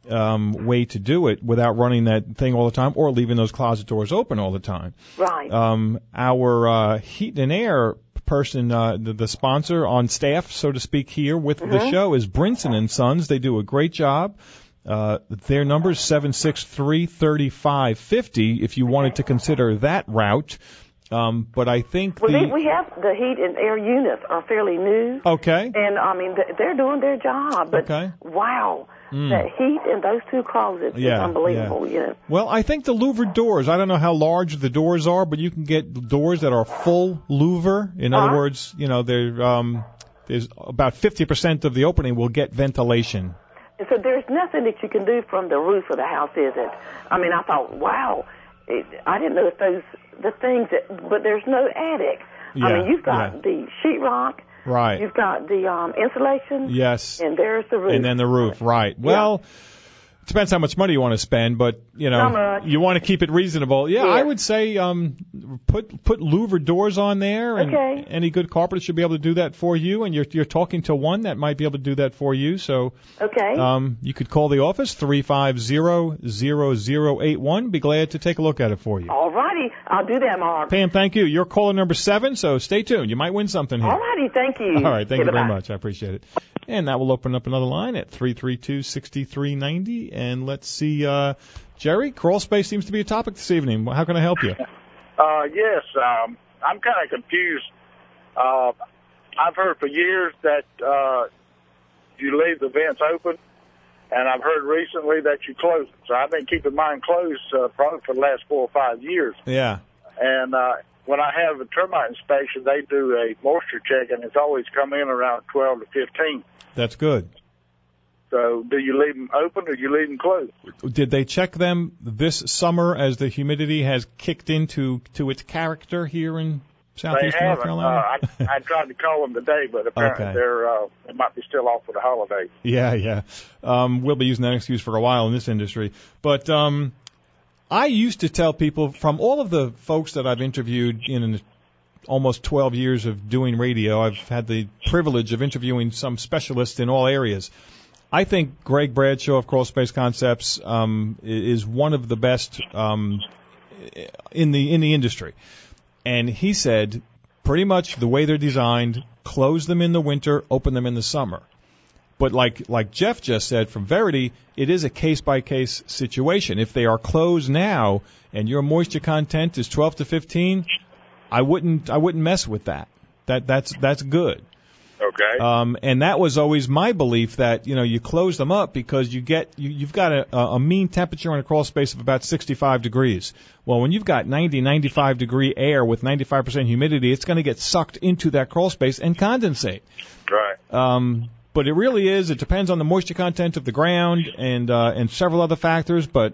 um, way to do it without running that thing all the time or leaving those closet doors open all the time. Right. Um, our uh, heat and air person, uh, the, the sponsor on staff, so to speak, here with the Mhm. show is Brinson and Sons. They do a great job. Uh, their number is seven six three, three five five zero if you wanted to consider that route. Um, but I think Well, the... they, we have the heat and air units are fairly new. Okay. And, I mean, th- they're doing their job. But, Okay. wow, Mm. that heat in those two closets Yeah, is unbelievable, you know. Well, I think the louver doors, I don't know how large the doors are, but you can get doors that are full louver. In other Uh-huh. words, you know, they're, um, there's about fifty percent of the opening will get ventilation. And so there's nothing that you can do from the roof of the house, is it? I mean, I thought, wow, it, I didn't know if those, the things that, but there's no attic. Yeah, I mean, you've got yeah. the sheetrock, Right. you've got the um, insulation, Yes. and there's the roof. And then the roof, right. Well, it depends how much money you want to spend, but, you know, Not much. you want to keep it reasonable. Yeah, Yeah. I would say um, put put louver doors on there, and Okay. any good carpenter should be able to do that for you, and you're you're talking to one that might be able to do that for you. So Okay. um, you could call the office, three five zero, zero zero eight one. Be glad to take a look at it for you. All righty, I'll do that, Mark. Pam, thank you. You're caller number seven, so stay tuned. You might win something here. All righty, thank you. All right, thank you very Goodbye. much. I appreciate it. And that will open up another line at three three two, six three nine zero. And let's see, uh, Jerry, crawl space seems to be a topic this evening. How can I help you? Uh, yes, um, I'm kind of confused. Uh, I've heard for years that uh, you leave the vents open, and I've heard recently that you close it. So I've been keeping mine closed uh, probably for the last four or five years. Yeah. And uh, when I have a termite inspection, they do a moisture check, and it's always come in around twelve to fifteen. That's good. So do you leave them open or do you leave them closed? Did they check them this summer as the humidity has kicked into to its character here in southeast They North haven't. Carolina? Uh, I, I tried to call them today, but apparently Okay. they're uh, they might be still off for the holiday. Yeah, yeah. Um, we'll be using that excuse for a while in this industry. But um, I used to tell people, from all of the folks that I've interviewed in almost twelve years of doing radio, I've had the privilege of interviewing some specialists in all areas. I think Greg Bradshaw of Crawl Space Concepts um, is one of the best um, in the in the industry. And he said, pretty much the way they're designed, close them in the winter, open them in the summer. But like like Jeff just said from Verity, it is a case-by-case situation. If they are closed now and your moisture content is twelve to fifteen, I wouldn't I wouldn't mess with that. That that's that's good. Okay. Um, and that was always my belief, that, you know, you close them up because you get, you, you've got a, a mean temperature in a crawl space of about sixty-five degrees. Well, when you've got ninety, ninety-five degree air with ninety-five percent humidity, it's going to get sucked into that crawl space and condensate. Right. Um, but it really is, it depends on the moisture content of the ground and, uh, and several other factors. But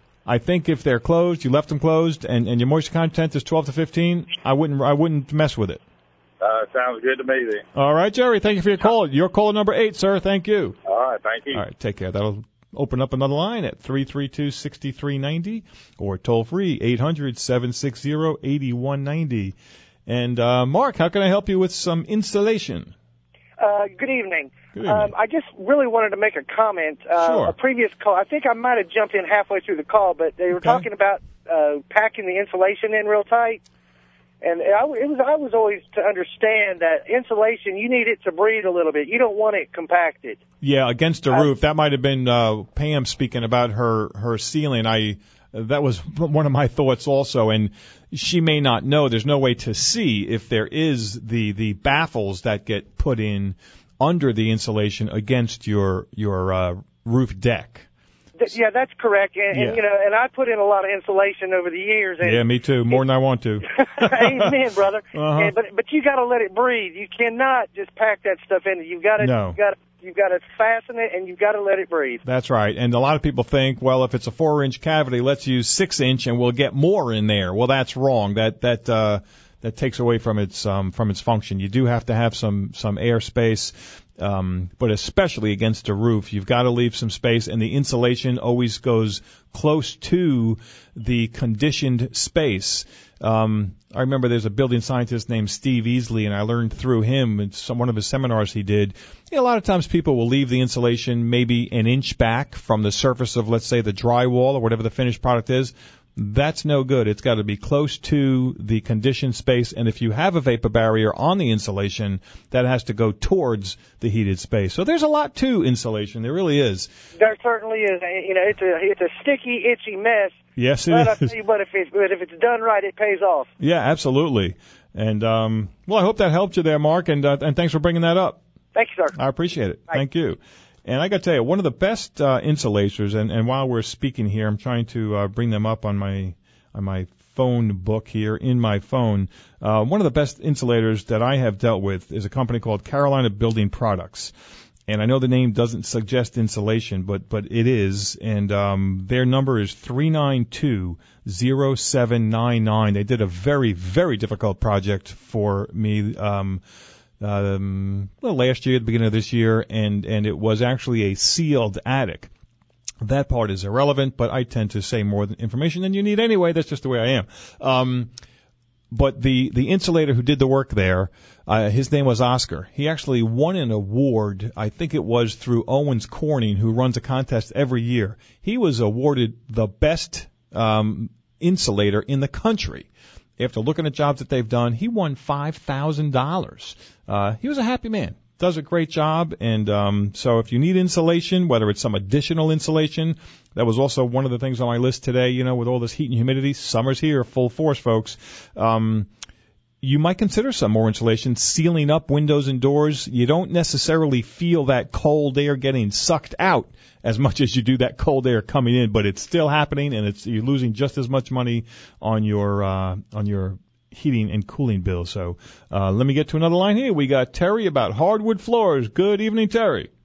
I think if they're closed, you left them closed, and, and your moisture content is twelve to fifteen, I wouldn't, I wouldn't mess with it. Uh, sounds good to me then. All right, Jerry, thank you for your call. Your caller number eight, sir. Thank you. All right, thank you. All right, take care. That'll open up another line at three three two, six three nine zero or toll free eight hundred, seven six zero, eight one nine zero. And uh, Mark, how can I help you with some installation? Uh, good evening. Good evening. Um, I just really wanted to make a comment. Uh, Sure. A previous call, I think I might have jumped in halfway through the call, but they were Okay. talking about uh, packing the insulation in real tight. And I, it was, I was always to understand that insulation, you need it to breathe a little bit. You don't want it compacted. Yeah, against a roof. That might have been uh, Pam speaking about her, her ceiling. I That was one of my thoughts also. And she may not know. There's no way to see if there is the, the baffles that get put in under the insulation against your, your uh, roof deck. Th- Yeah, that's correct. And, Yeah. and, you know, and I put in a lot of insulation over the years. And Yeah, me too. More than I want to. Amen, brother. Uh-huh. And, but but you got to let it breathe. You cannot just pack that stuff in. You've got to No. you've got to you've got to fasten it, and you've got to let it breathe. That's right. And a lot of people think, well, if it's a four-inch cavity, let's use six-inch and we'll get more in there. Well, that's wrong. That that uh, that takes away from its um, from its function. You do have to have some some air space. Um, but especially against a roof, you've got to leave some space, and the insulation always goes close to the conditioned space. Um, I remember there's a building scientist named Steve Easley, and I learned through him in some one of his seminars he did. You know, a lot of times people will leave the insulation maybe an inch back from the surface of, let's say, the drywall or whatever the finished product is. That's no good. It's got to be close to the conditioned space, and if you have a vapor barrier on the insulation, that has to go towards the heated space. So there's a lot to insulation. There really is. There certainly is. You know, it's a it's a sticky, itchy mess. Yes, it but I is. tell you what, if it's but if it's done right, it pays off. Yeah, absolutely. And um, well, I hope that helped you there, Mark, and uh, and thanks for bringing that up. Thank you, sir. I appreciate it. Thank you. And I got to tell you, one of the best uh, insulators, and, and while we're speaking here, I'm trying to uh, bring them up on my on my phone book here in my phone. Uh, one of the best insulators that I have dealt with is a company called Carolina Building Products. And I know the name doesn't suggest insulation, but but it is. And um, their number is three nine two, zero seven nine nine. They did a very, very difficult project for me um Um, well, last year, at the beginning of this year, and, and it was actually a sealed attic. That part is irrelevant, but I tend to say more information than you need anyway. That's just the way I am. Um, but the, the insulator who did the work there, uh, his name was Oscar. He actually won an award, I think it was through Owens Corning, who runs a contest every year. He was awarded the best, um, insulator in the country. After looking at jobs that they've done, he won five thousand dollars. Uh, he was a happy man. Does a great job. And um, so if you need insulation, whether it's some additional insulation, that was also one of the things on my list today, you know, with all this heat and humidity. Summer's here, full force, folks. Um, you might consider some more insulation, sealing up windows and doors. You don't necessarily feel that cold air getting sucked out as much as you do that cold air coming in, but it's still happening, and it's you're losing just as much money on your uh, on your heating and cooling bill. So uh, let me get to another line here. We got Terry about hardwood floors. Good evening, Terry.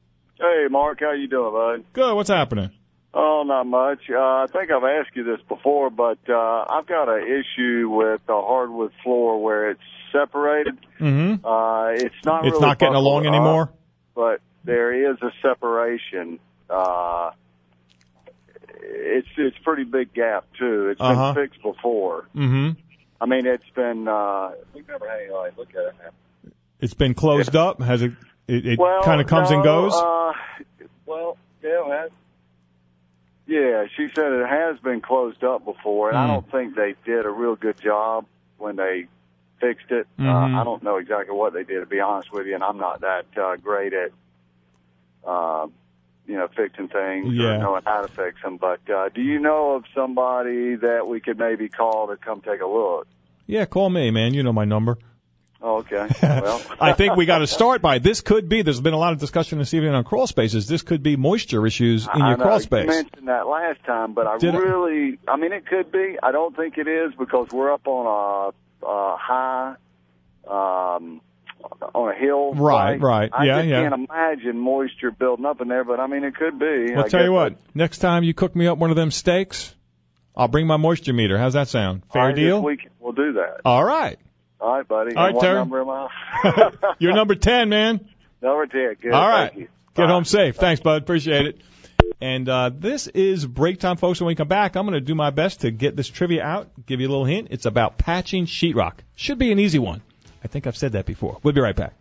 Hey, Mark, how you doing, bud? Good. What's happening? Oh, not much. Uh, I think I've asked you this before, but uh, I've got an issue with the hardwood floor where it's separated. Mm-hmm. Uh, it's not. It's really not getting along buckled anymore? up, but there is a separation. Uh, it's it's a pretty big gap too. It's Uh-huh. been fixed before. Mm-hmm. I mean, it's been. Uh, we've never had any light. Look at it now. It's been closed up? Has it, it, it Well, kind of comes no, and goes? Uh, well, yeah, it has. Yeah, she said it has been closed up before, and I Mm. don't think they did a real good job when they fixed it. Mhm. Uh, I don't know exactly what they did, to be honest with you, and I'm not that uh, great at, uh, you know, fixing things Yeah. or knowing how to fix them. But uh, do you know of somebody that we could maybe call to come take a look? Yeah, call me, man. You know my number. Oh, okay. Well, I think we got to start by, this could be, there's been a lot of discussion this evening on crawl spaces. This could be moisture issues in I your know, crawl you space. mentioned that last time, but I Did I? really, I mean, it could be. I don't think it is because we're up on a, a high, um, on a hill. Right, right. I Yeah, just yeah. can't imagine moisture building up in there, but I mean, it could be. I'll I tell guess you what, next time you cook me up one of them steaks, I'll bring my moisture meter. How's that sound? Fair all right, deal? This week we'll do that. All right. All right, buddy. All right, and what Terry. number am I? You're number ten, man. Number ten. Good. All right. Thank you. Get home safe. Thanks, bud. Appreciate it. And uh, this is break time, folks. When we come back, I'm going to do my best to get this trivia out, give you a little hint. It's about patching sheetrock. Should be an easy one. I think I've said that before. We'll be right back.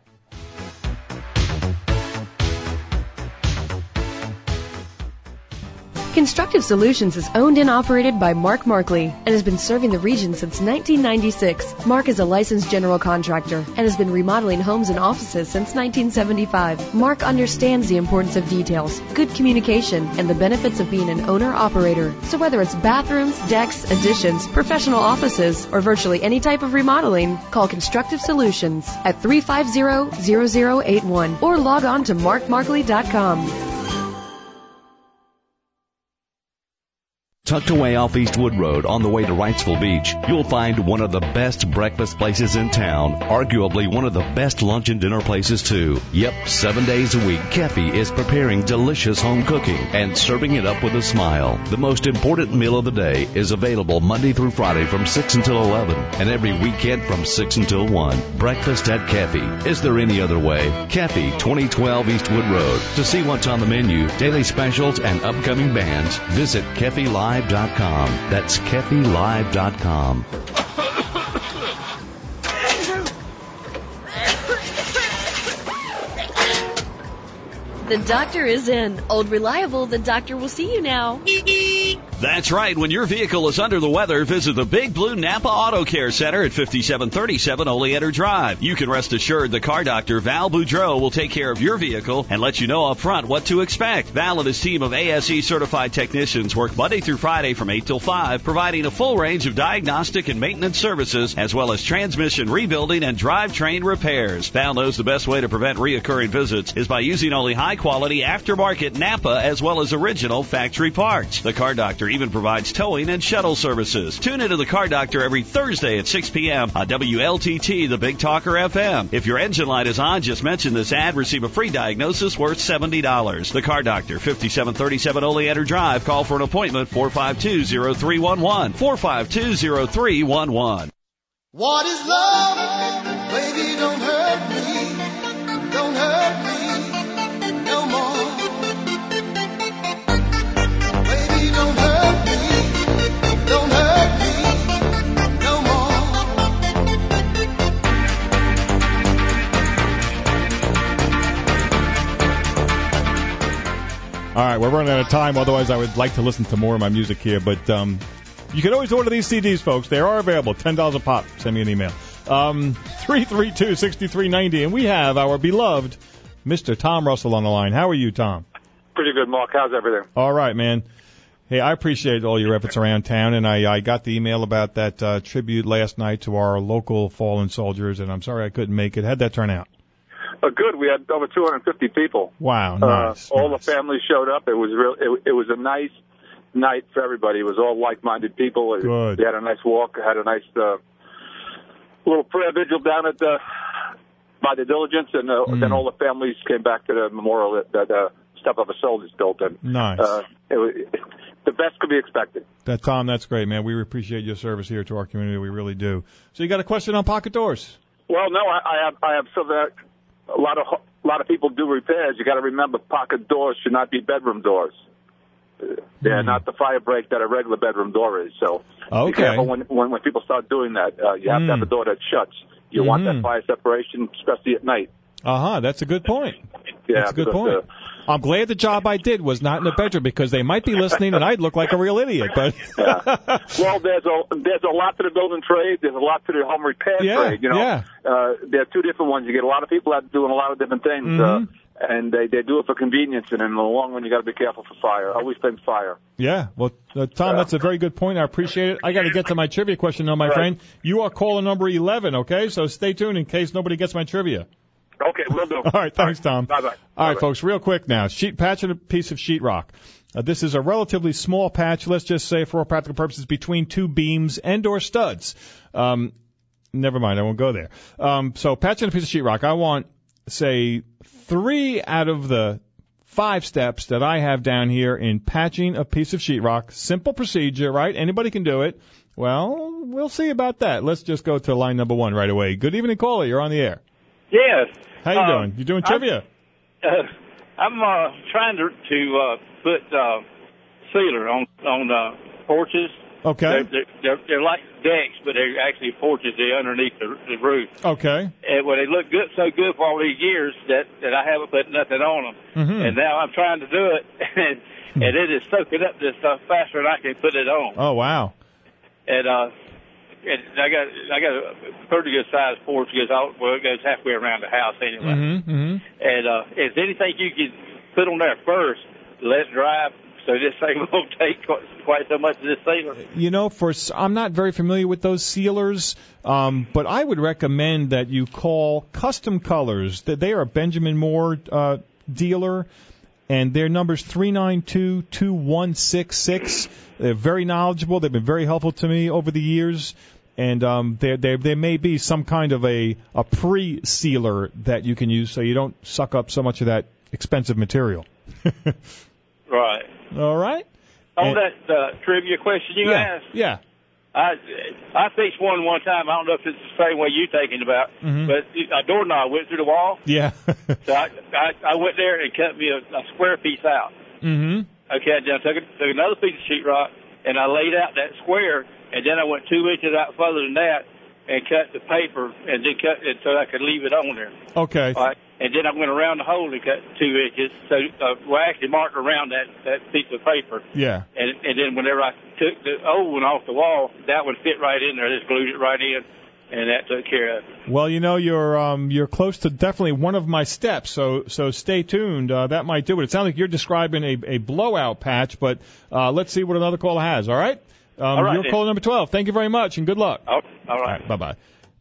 Constructive Solutions is owned and operated by Mark Markley and has been serving the region since nineteen ninety-six. Mark is a licensed general contractor and has been remodeling homes and offices since nineteen seventy-five. Mark understands the importance of details, good communication, and the benefits of being an owner-operator. So whether it's bathrooms, decks, additions, professional offices, or virtually any type of remodeling, call Constructive Solutions at three five zero, zero zero eight one or log on to mark markley dot com. Tucked away off Eastwood Road on the way to Wrightsville Beach, you'll find one of the best breakfast places in town, arguably one of the best lunch and dinner places too. Yep, seven days a week, Kefi is preparing delicious home cooking and serving it up with a smile. The most important meal of the day is available Monday through Friday from six until eleven, and every weekend from six until one. Breakfast at Kefi. Is there any other way? Kefi, twenty twelve Eastwood Road. To see what's on the menu, daily specials, and upcoming bands, visit Kefi Live dot com. That's Kefi Live dot com. The doctor is in. Old Reliable, the doctor will see you now. That's right. When your vehicle is under the weather, visit the Big Blue Napa Auto Care Center at fifty-seven thirty-seven Oleander Drive. You can rest assured the car doctor, Val Boudreau, will take care of your vehicle and let you know up front what to expect. Val and his team of A S E certified technicians work Monday through Friday from eight till five, providing a full range of diagnostic and maintenance services, as well as transmission rebuilding and drivetrain repairs. Val knows the best way to prevent reoccurring visits is by using only high-quality aftermarket Napa as well as original factory parts. The car doctor even provides towing and shuttle services. Tune into the Car Doctor every Thursday at six p.m. on W L T T, the Big Talker F M. If your engine light is on, just mention this ad, receive a free diagnosis worth seventy dollars. The Car Doctor, fifty-seven thirty-seven Oleander Drive. Call for an appointment, four five two, zero three one one, four five two, zero three one one. What is love? Baby, don't hurt me. Don't hurt me no more. Baby, don't hurt me. Don't hurt me no more. All right, we're running out of time. Otherwise, I would like to listen to more of my music here. But um, you can always order these C Ds, folks. They are available. ten dollars a pop. Send me an email. Um, three three two, six three nine zero. And we have our beloved Mister Tom Russell on the line. How are you, Tom? Pretty good, Mark. How's everything? All right, man. Hey, I appreciate all your efforts around town, and I, I got the email about that uh, tribute last night to our local fallen soldiers, and I'm sorry I couldn't make it. How'd that turn out? Uh, good. We had over two hundred fifty people. Wow, nice. Uh, all nice. the families showed up. It was real. It, it was a nice night for everybody. It was all like-minded people. Good. We had a nice walk. Had a nice uh, little prayer vigil down at the by the Diligence, and uh, Mm. then all the families came back to the memorial at, at uh, stuff of a soldier's built in. Nice. Uh, it, was- the best could be expected. That Tom, that's great, man. We appreciate your service here to our community. We really do. So you got a question on pocket doors? Well, no, I, I have I have so that a lot of a lot of people do repairs. You got to remember, pocket doors should not be bedroom doors. They're not the fire break that a regular bedroom door is. So Okay. be careful when, when when people start doing that. Uh, you have Mm. to have a door that shuts. You want that Mhm. fire separation, especially at night. Uh-huh, that's a good point. Yeah, That's a good because, point. uh, I'm glad the job I did was not in the bedroom because they might be listening and I'd look like a real idiot. But Well, there's a there's a lot to the building trade. There's a lot to the home repair Yeah, trade. You know, yeah. uh, there are two different ones. You get a lot of people out doing a lot of different things, Mhm. uh, and they they do it for convenience. And in the long run, you got to be careful for fire. Always think fire. yeah, well, uh, Tom, that's a very good point. I appreciate it. I got to get to my trivia question, though, my friend. You are caller number eleven, okay? So stay tuned in case nobody gets my trivia. Okay, we'll do. All right, thanks, Tom. Bye bye. All right, folks, real quick now. Sheet patch and a piece of sheetrock. Uh, this is a relatively small patch, let's just say for all practical purposes, between two beams and or studs. Um, never mind, I won't go there. Um, so patching a piece of sheetrock, I want, say, three out of the five steps that I have down here in patching a piece of sheetrock. Simple procedure, right? Anybody can do it. Well, we'll see about that. Let's just go to line number one right away. Good evening, caller. You're on the air. Yes. How you Uh, doing? You doing trivia? Uh, I'm uh, trying to to uh, put uh, sealer on on uh, porches. Okay. They're, they're, they're, they're like decks, but they're actually porches. They're underneath the, the roof. Okay. And well, they look good, so good for all these years that that I haven't put nothing on them. Mhm. And now I'm trying to do it, and and it is soaking up this stuff faster than I can put it on. Oh, wow. And uh, and I got I got a pretty good sized porch. It goes all, well, it goes halfway around the house anyway. Mm-hmm, mm-hmm. And uh, is there anything you can put on there first, let it dry, so this thing won't take quite, quite so much of this sealer? You know, for s- I'm not very familiar with those sealers, um, but I would recommend that you call Custom Colors. That they are a Benjamin Moore uh, dealer, and their number's three nine two, two one six six. They're very knowledgeable. They've been very helpful to me over the years. And um, there, there, there may be some kind of a, a pre-sealer that you can use so you don't suck up so much of that expensive material. Right. All right? On And- that uh, trivia question you yeah, asked, yeah. I I fixed one one time. I don't know if it's the same way you're thinking about, Mhm. but a doorknob went through the wall. Yeah. So I, I I went there and cut me a, a square piece out. Mm-hmm. Okay, then I took, it, took another piece of sheetrock and I laid out that square, and then I went two inches out further than that and cut the paper and then cut it so I could leave it on there. Okay. All right. And then I went around the hole and cut two inches. So uh, well, I actually marked around that, that piece of paper. Yeah. And, and then whenever I took the old one off the wall, that one fit right in there. I just glued it right in, and that took care of it. Well, you know, you're um, you're close to definitely one of my steps, so so stay tuned. Uh, that might do it. It sounds like you're describing a, a blowout patch, but uh, let's see what another caller has, all right? Um, All right, you're then. caller number twelve. Thank you very much, and good luck. Oh, all right. All right, bye-bye.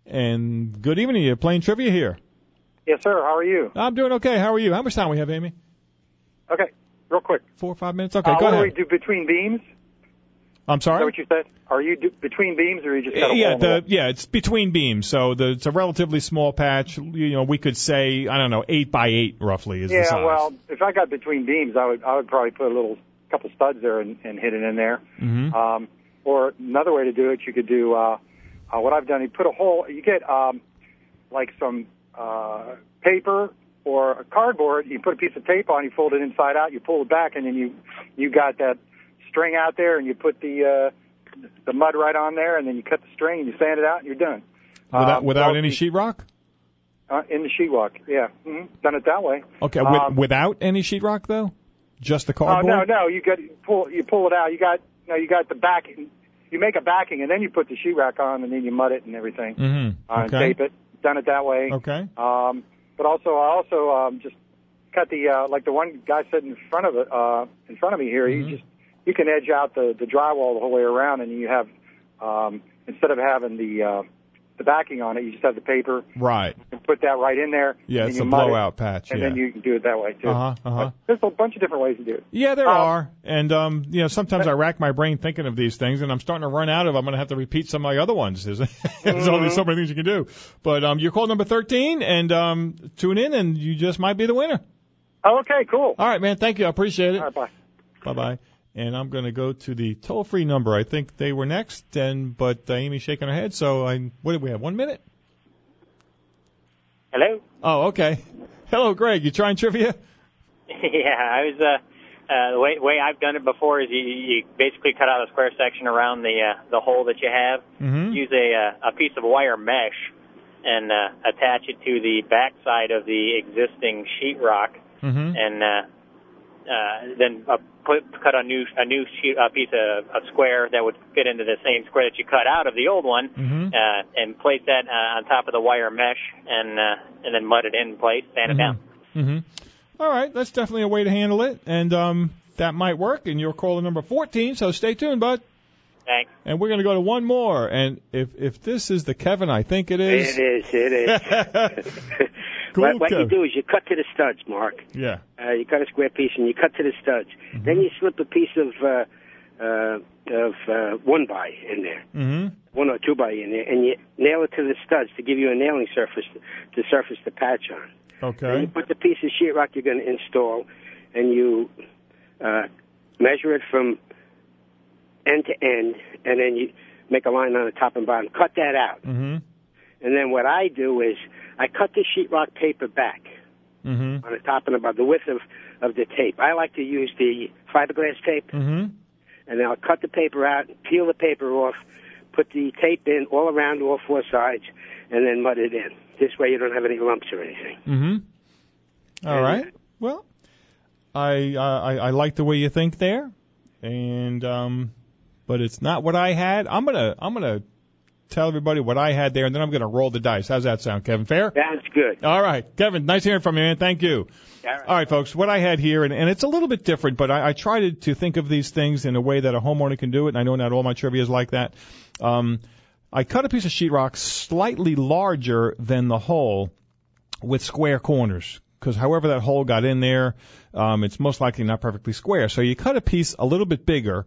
And good evening. You're playing trivia here. Yes, sir. How are you? I'm doing okay. How are you? How much time we have, Amy? Okay, real quick. Four or five minutes? Okay, uh, go what ahead. do we do between beams? I'm Is sorry? that what you said? Are you do between beams, or you just got a Yeah, hole in the wall? the, yeah, it's between beams, so the, it's a relatively small patch. You know, we could say, I don't know, eight by eight roughly is the Yeah, size. well, if I got between beams, I would I would probably put a little couple studs there and, and hit it in there. Mm-hmm. Um, or another way to do it, you could do uh, uh, what I've done. You put a hole. You get um, like some uh, paper or a cardboard. You put a piece of tape on. You fold it inside out. You pull it back, and then you you got that string out there, and you put the uh, the mud right on there, and then you cut the string and you sand it out, and you're done. Without, Um, without well, any you- sheetrock? Uh, in the sheetrock, yeah. Mm-hmm. Done it that way. Okay, Um, with, without any sheetrock, though? Just the Oh cardboard? no, no, you got pull you pull it out. You got no, you got the backing. You make a backing, and then you put the sheetrock on, and then you mud it and everything, Mm-hmm. uh, and Okay. tape it. Done it that way. Okay. Um, but also, I also um, just cut the uh, like the one guy sitting in front of it, uh, in front of me here. Mm-hmm. You just you can edge out the the drywall the whole way around, and you have um, instead of having the uh, the backing on it, you just have the paper. Right. And put that right in there. Yeah, and it's you a mud it, blowout patch, and yeah. then you can do it that way too. Uh-huh, uh-huh. But there's a bunch of different ways to do it. Yeah, there Um, are. And, um, you know, sometimes I rack my brain thinking of these things, and I'm starting to run out of I'm going to have to repeat some of my other ones. There's, there's only so many things you can do. But um, you're called number thirteen, and um, tune in, and you just might be the winner. Oh, okay, cool. All right, man. Thank you. I appreciate it. All right, bye. Bye-bye. And I'm going to go to the toll-free number. I think they were next, and but uh, Amy's shaking her head. So I, what did we have? One minute? Hello? Oh, okay. Hello, Greg. You trying trivia? Yeah, I was. Uh, uh, the way, way I've done it before is you, you basically cut out a square section around the uh, the hole that you have. Mm-hmm. Use a uh, a piece of wire mesh and uh, attach it to the backside of the existing sheetrock, mm-hmm. and uh, uh, then uh, put cut a new a new sheet, a piece of a square that would fit into the same square that you cut out of the old one, mm-hmm. uh, and place that uh, on top of the wire mesh, and uh, and then mud it in place, sand mm-hmm. it down. Mm-hmm. All right, that's definitely a way to handle it, and um, that might work. And you're caller number fourteen, so stay tuned, bud. Thanks. And we're going to go to one more. And if if this is the Kevin I think it is, it is, it is. Cool, what what you Kevin. do is you cut to the studs, Mark. Yeah. Uh, you cut a square piece and you cut to the studs. Mm-hmm. Then you slip a piece of uh, uh, of uh, one by in there, Mm-hmm. one or two by in there, and you nail it to the studs to give you a nailing surface to surface the patch on. Okay. Then you put the piece of sheetrock you're going to install, and you uh, measure it from end to end, and then you make a line on the top and bottom. Cut that out. Mm-hmm. And then what I do is I cut the sheetrock paper back Mm-hmm. on the top and about the width of, of the tape. I like to use the fiberglass tape, Mm-hmm. and then I'll cut the paper out, peel the paper off, put the tape in all around all four sides, and then mud it in. This way you don't have any lumps or anything. Mm-hmm. All right. Well, I, uh, I I like the way you think there, and um, but it's not what I had. I'm gonna I'm gonna tell everybody what I had there, and then I'm gonna roll the dice. How's that sound, Kevin? Fair? Sounds good. All right, Kevin. Nice hearing from you, man. Thank you. All right, All right folks. What I had here, and, and it's a little bit different, but I, I try to, to think of these things in a way that a homeowner can do it. And I know not all my trivia is like that. Um, I cut a piece of sheetrock slightly larger than the hole with square corners, because however that hole got in there, um, it's most likely not perfectly square. So you cut a piece a little bit bigger,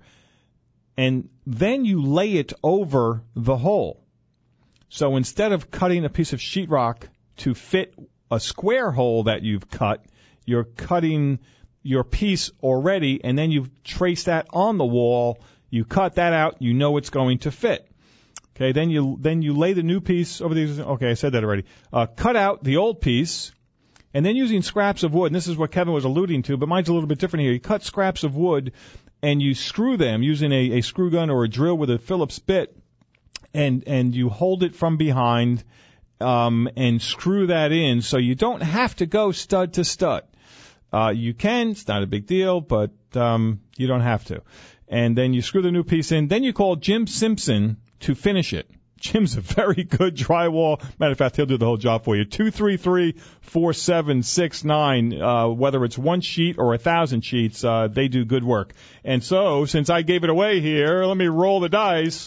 and then you lay it over the hole. So instead of cutting a piece of sheetrock to fit a square hole that you've cut, you're cutting your piece already, and then you trace that on the wall. You cut that out. You know it's going to fit. Okay, then you then you lay the new piece over these. Okay, I said that already. Uh, cut out the old piece, and then using scraps of wood. And this is what Kevin was alluding to, but mine's a little bit different here. You cut scraps of wood, and you screw them using a, a screw gun or a drill with a Phillips bit, and and you hold it from behind, um, and screw that in, so you don't have to go stud to stud. Uh, you can. It's not a big deal, but um, you don't have to. And then you screw the new piece in. Then you call Jim Simpson to finish it. Jim's a very good drywall. Matter of fact, he'll do the whole job for you. two three three, four seven six nine. Uh, whether it's one sheet or a thousand sheets, uh, they do good work. And so, since I gave it away here, let me roll the dice.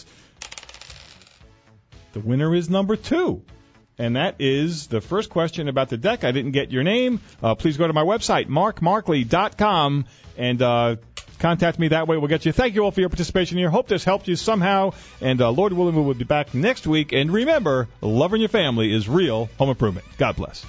The winner is number two. And that is the first question about the deck. I didn't get your name. Uh, please go to my website, mark markley dot com, and uh, contact me that way. We'll get you. Thank you all for your participation here. Hope this helped you somehow. And uh, Lord willing, we will be back next week. And remember, loving your family is real home improvement. God bless.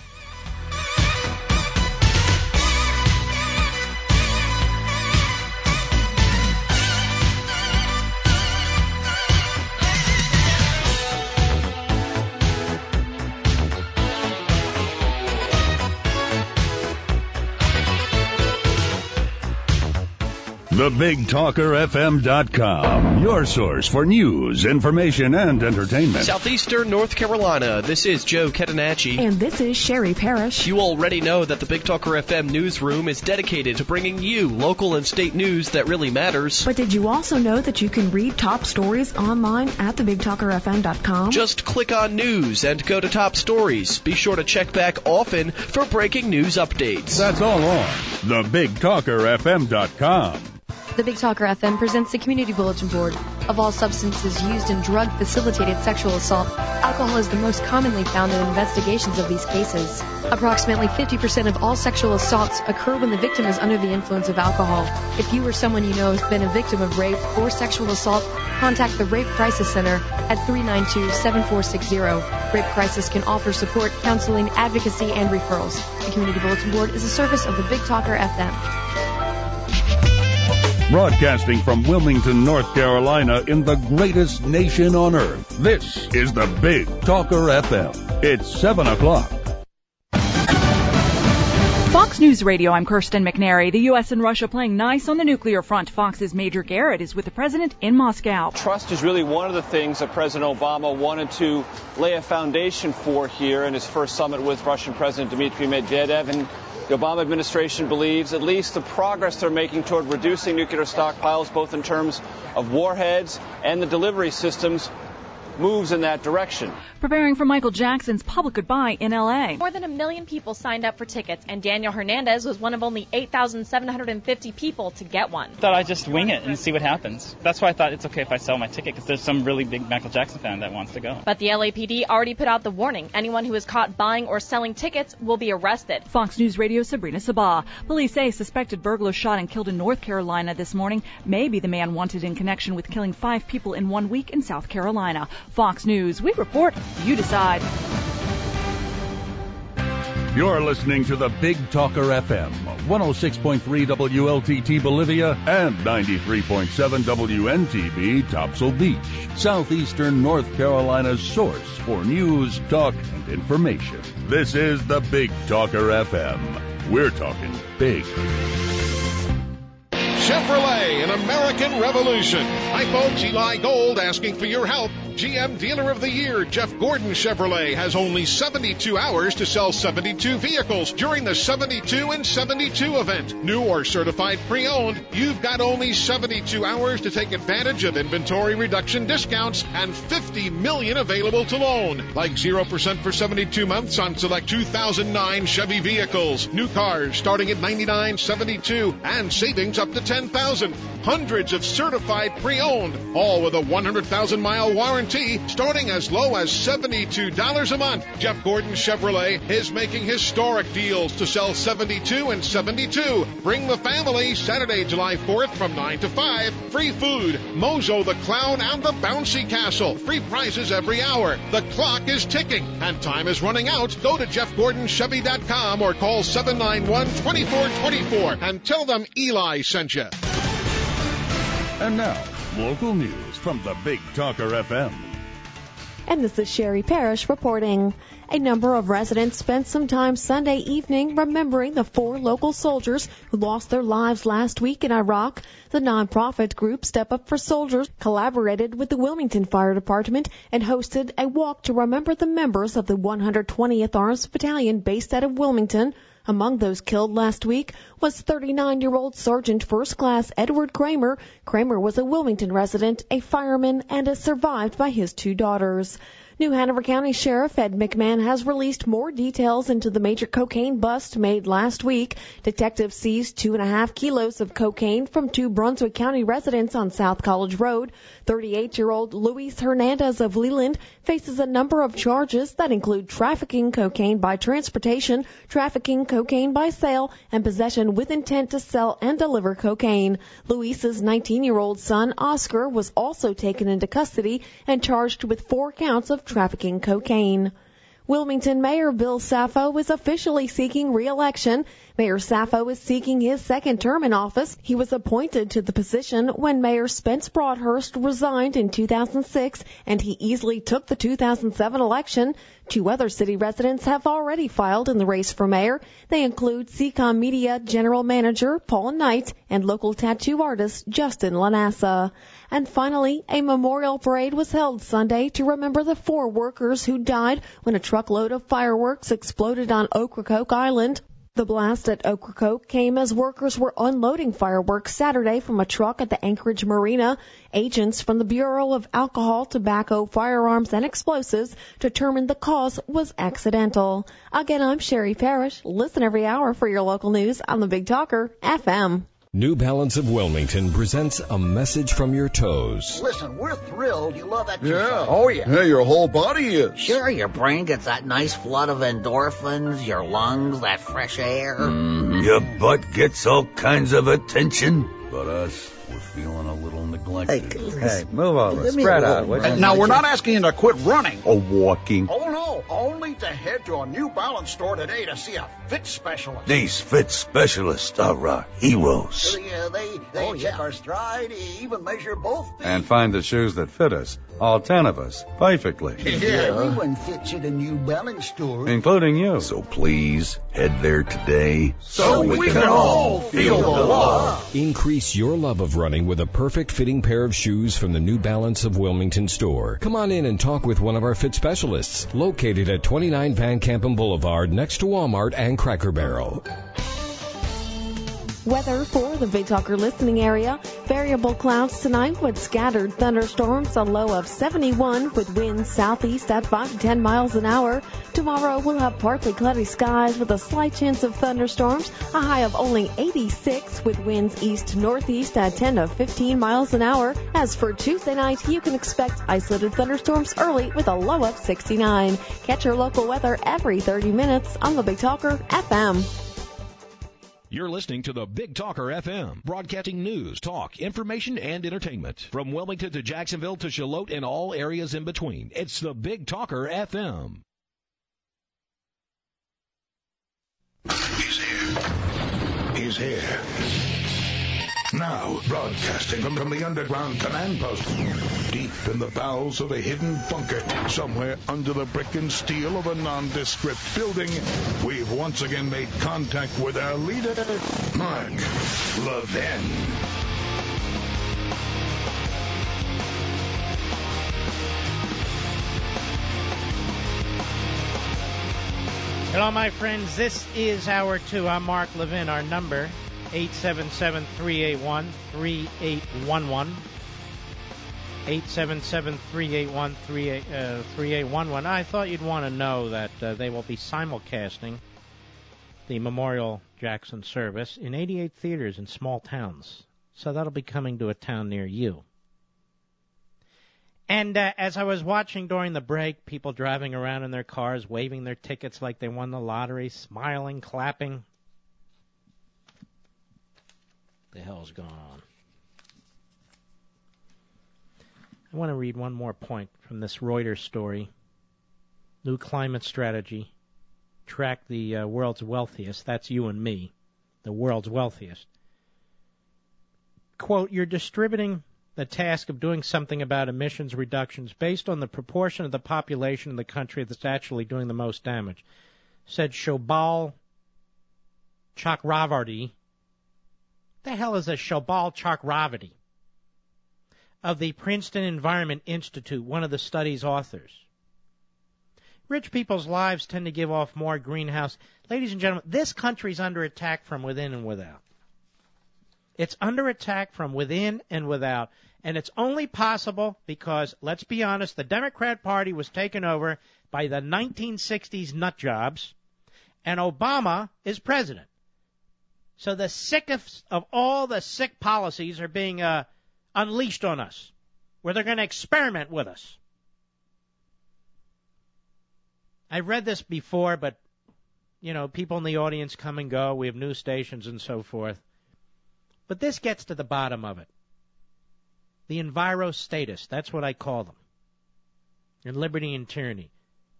The Big Talker F M dot com, your source for news, information, and entertainment. Southeastern North Carolina, this is Joe Catanacci. And this is Sherry Parrish. You already know that the Big Talker F M newsroom is dedicated to bringing you local and state news that really matters. But did you also know that you can read top stories online at the big talker f m dot com? Just click on news and go to top stories. Be sure to check back often for breaking news updates. That's all on the Big Talker F M dot com. The Big Talker F M presents the Community Bulletin Board. Of all substances used in drug-facilitated sexual assault, alcohol is the most commonly found in investigations of these cases. Approximately fifty percent of all sexual assaults occur when the victim is under the influence of alcohol. If you or someone you know has been a victim of rape or sexual assault, contact the Rape Crisis Center at three nine two, seven four six zero. Rape Crisis can offer support, counseling, advocacy, and referrals. The Community Bulletin Board is a service of the Big Talker F M. Broadcasting from Wilmington, North Carolina, in the greatest nation on earth, this is the Big Talker F M. It's seven o'clock. Fox News Radio, I'm Kirsten McNary. The U S and Russia playing nice on the nuclear front. Fox's Major Garrett is with the president in Moscow. Trust is really one of the things that President Obama wanted to lay a foundation for here in his first summit with Russian President Dmitry Medvedev. And the Obama administration believes at least the progress they're making toward reducing nuclear stockpiles, both in terms of warheads and the delivery systems, moves in that direction. Preparing for Michael Jackson's public goodbye in L A. More than a million people signed up for tickets, and Daniel Hernandez was one of only eight thousand seven hundred fifty people to get one. I thought I'd just wing it and see what happens. That's why I thought it's okay if I sell my ticket, because there's some really big Michael Jackson fan that wants to go. But the L A P D already put out the warning. Anyone who is caught buying or selling tickets will be arrested. Fox News Radio Sabrina Sabah. Police say suspected burglar shot and killed in North Carolina this morning may be the man wanted in connection with killing five people in one week in South Carolina. Fox News, we report, you decide. You're listening to the Big Talker F M, one oh six point three W L T T Bolivia and ninety-three point seven W N T B Topsail Beach, southeastern North Carolina's source for news, talk, and information. This is the Big Talker F M. We're talking big. Chevrolet, an American revolution. Hi folks, Eli Gold asking for your help. G M Dealer of the Year, Jeff Gordon Chevrolet, has only seventy-two hours to sell seventy-two vehicles during the seventy-two and seventy-two event. New or certified pre-owned, you've got only seventy-two hours to take advantage of inventory reduction discounts and fifty million dollars available to loan. Like zero percent for seventy-two months on select two thousand nine Chevy vehicles. New cars starting at ninety-nine seventy-two and savings up to ten thousand dollars. Hundreds of certified pre-owned, all with a one hundred thousand mile warranty starting as low as seventy-two dollars a month. Jeff Gordon Chevrolet is making historic deals to sell seventy-two and seventy-two. Bring the family Saturday, July fourth from nine to five. Free food, Mozo the Clown and the Bouncy Castle. Free prizes every hour. The clock is ticking and time is running out. Go to jeff gordon chevy dot com or call seven nine one, two four two four and tell them Eli sent you. And now, local news from the Big Talker F M. And this is Sherry Parrish reporting. A number of residents spent some time Sunday evening remembering the four local soldiers who lost their lives last week in Iraq. The nonprofit group Step Up for Soldiers collaborated with the Wilmington Fire Department and hosted a walk to remember the members of the one hundred twentieth Arms Battalion based out of Wilmington. Among those killed last week was thirty-nine-year-old Sergeant First Class Edward Kramer. Kramer was a Wilmington resident, a fireman, and is survived by his two daughters. New Hanover County Sheriff Ed McMahon has released more details into the major cocaine bust made last week. Detectives seized two and a half kilos of cocaine from two Brunswick County residents on South College Road. thirty-eight-year-old Luis Hernandez of Leland faces a number of charges that include trafficking cocaine by transportation, trafficking cocaine by sale, and possession with intent to sell and deliver cocaine. Luis's nineteen-year-old son, Oscar, was also taken into custody and charged with four counts of trafficking cocaine. Wilmington Mayor Bill Saffo is officially seeking re-election. Mayor Saffo is seeking his second term in office. He was appointed to the position when Mayor Spence Broadhurst resigned in two thousand six, and he easily took the two thousand seven election. Two other city residents have already filed in the race for mayor. They include C COM Media General Manager Paul Knight and local tattoo artist Justin Lanassa. And finally, a memorial parade was held Sunday to remember the four workers who died when a truckload of fireworks exploded on Ocracoke Island. The blast at Ocracoke came as workers were unloading fireworks Saturday from a truck at the Anchorage Marina. Agents from the Bureau of Alcohol, Tobacco, Firearms, and Explosives determined the cause was accidental. Again, I'm Sherry Parrish. Listen every hour for your local news on the Big Talker F M. New Balance of Wilmington presents a message from your toes. Listen, we're thrilled you love exercise. Yeah. Oh, yeah. Yeah, your whole body is. Sure, your brain gets that nice flood of endorphins, your lungs, that fresh air. Mm, your butt gets all kinds of attention. But us, we're feeling a little neglected. Hey, hey move over. Spread out. Now, we're not asking you to quit running. Or walking. Oh, no. Only to head to a New Balance store today to see a fit specialist. These fit specialists are our heroes. Uh, they they oh, check yeah. our stride, even measure both feet. And find the shoes that fit us, all ten of us, perfectly. Yeah. Everyone fits at a New Balance store. Including you. So please, head there today. So, so we, we can, can all feel the love. Increase your love of running with a perfect fitting pair of shoes from the New Balance of Wilmington store. Come on in and talk with one of our fit specialists, located at twenty-nine Van Campen Boulevard next to Walmart and Cracker Barrel. Weather for the Big Talker listening area. Variable clouds tonight with scattered thunderstorms, a low of seventy-one with winds southeast at five to ten miles an hour. Tomorrow we'll have partly cloudy skies with a slight chance of thunderstorms, a high of only eighty-six with winds east to northeast at ten to fifteen miles an hour. As for Tuesday night, you can expect isolated thunderstorms early with a low of sixty-nine. Catch your local weather every thirty minutes on the Big Talker F M. You're listening to the Big Talker F M, broadcasting news, talk, information, and entertainment. From Wilmington to Jacksonville to Charlotte and all areas in between. It's the Big Talker F M. He's here. He's here. Now, broadcasting from, from the underground command post, deep in the bowels of a hidden bunker, somewhere under the brick and steel of a nondescript building, we've once again made contact with our leader, Mark Levin. Hello, my friends. This is Hour two. I'm Mark Levin. Our number, eight seven seven, three eight one, three eight one one. eight seven seven, three eight one, three eight one one. I thought you'd want to know that uh, they will be simulcasting the Memorial Jackson service in eighty-eight theaters in small towns. So that'll be coming to a town near you. And uh, as I was watching during the break, people driving around in their cars, waving their tickets like they won the lottery, smiling, clapping. What the hell's going on? I want to read one more point from this Reuters story. New climate strategy. Track the uh, world's wealthiest. That's you and me. The world's wealthiest. Quote, you're distributing the task of doing something about emissions reductions based on the proportion of the population in the country that's actually doing the most damage, said Shobal Chakravarti. The hell is a Shobal Chakravarti? Of the Princeton Environment Institute, one of the study's authors. Rich people's lives tend to give off more greenhouse. Ladies and gentlemen, this country's under attack from within and without. It's under attack from within and without. And it's only possible because, let's be honest, the Democrat Party was taken over by the nineteen sixties nut jobs, and Obama is president. So the sickest of all the sick policies are being uh, unleashed on us, where they're going to experiment with us. I've read this before, but, you know, people in the audience come and go. We have news stations and so forth. But this gets to the bottom of it. The envirostatists, that's what I call them. And liberty and tyranny.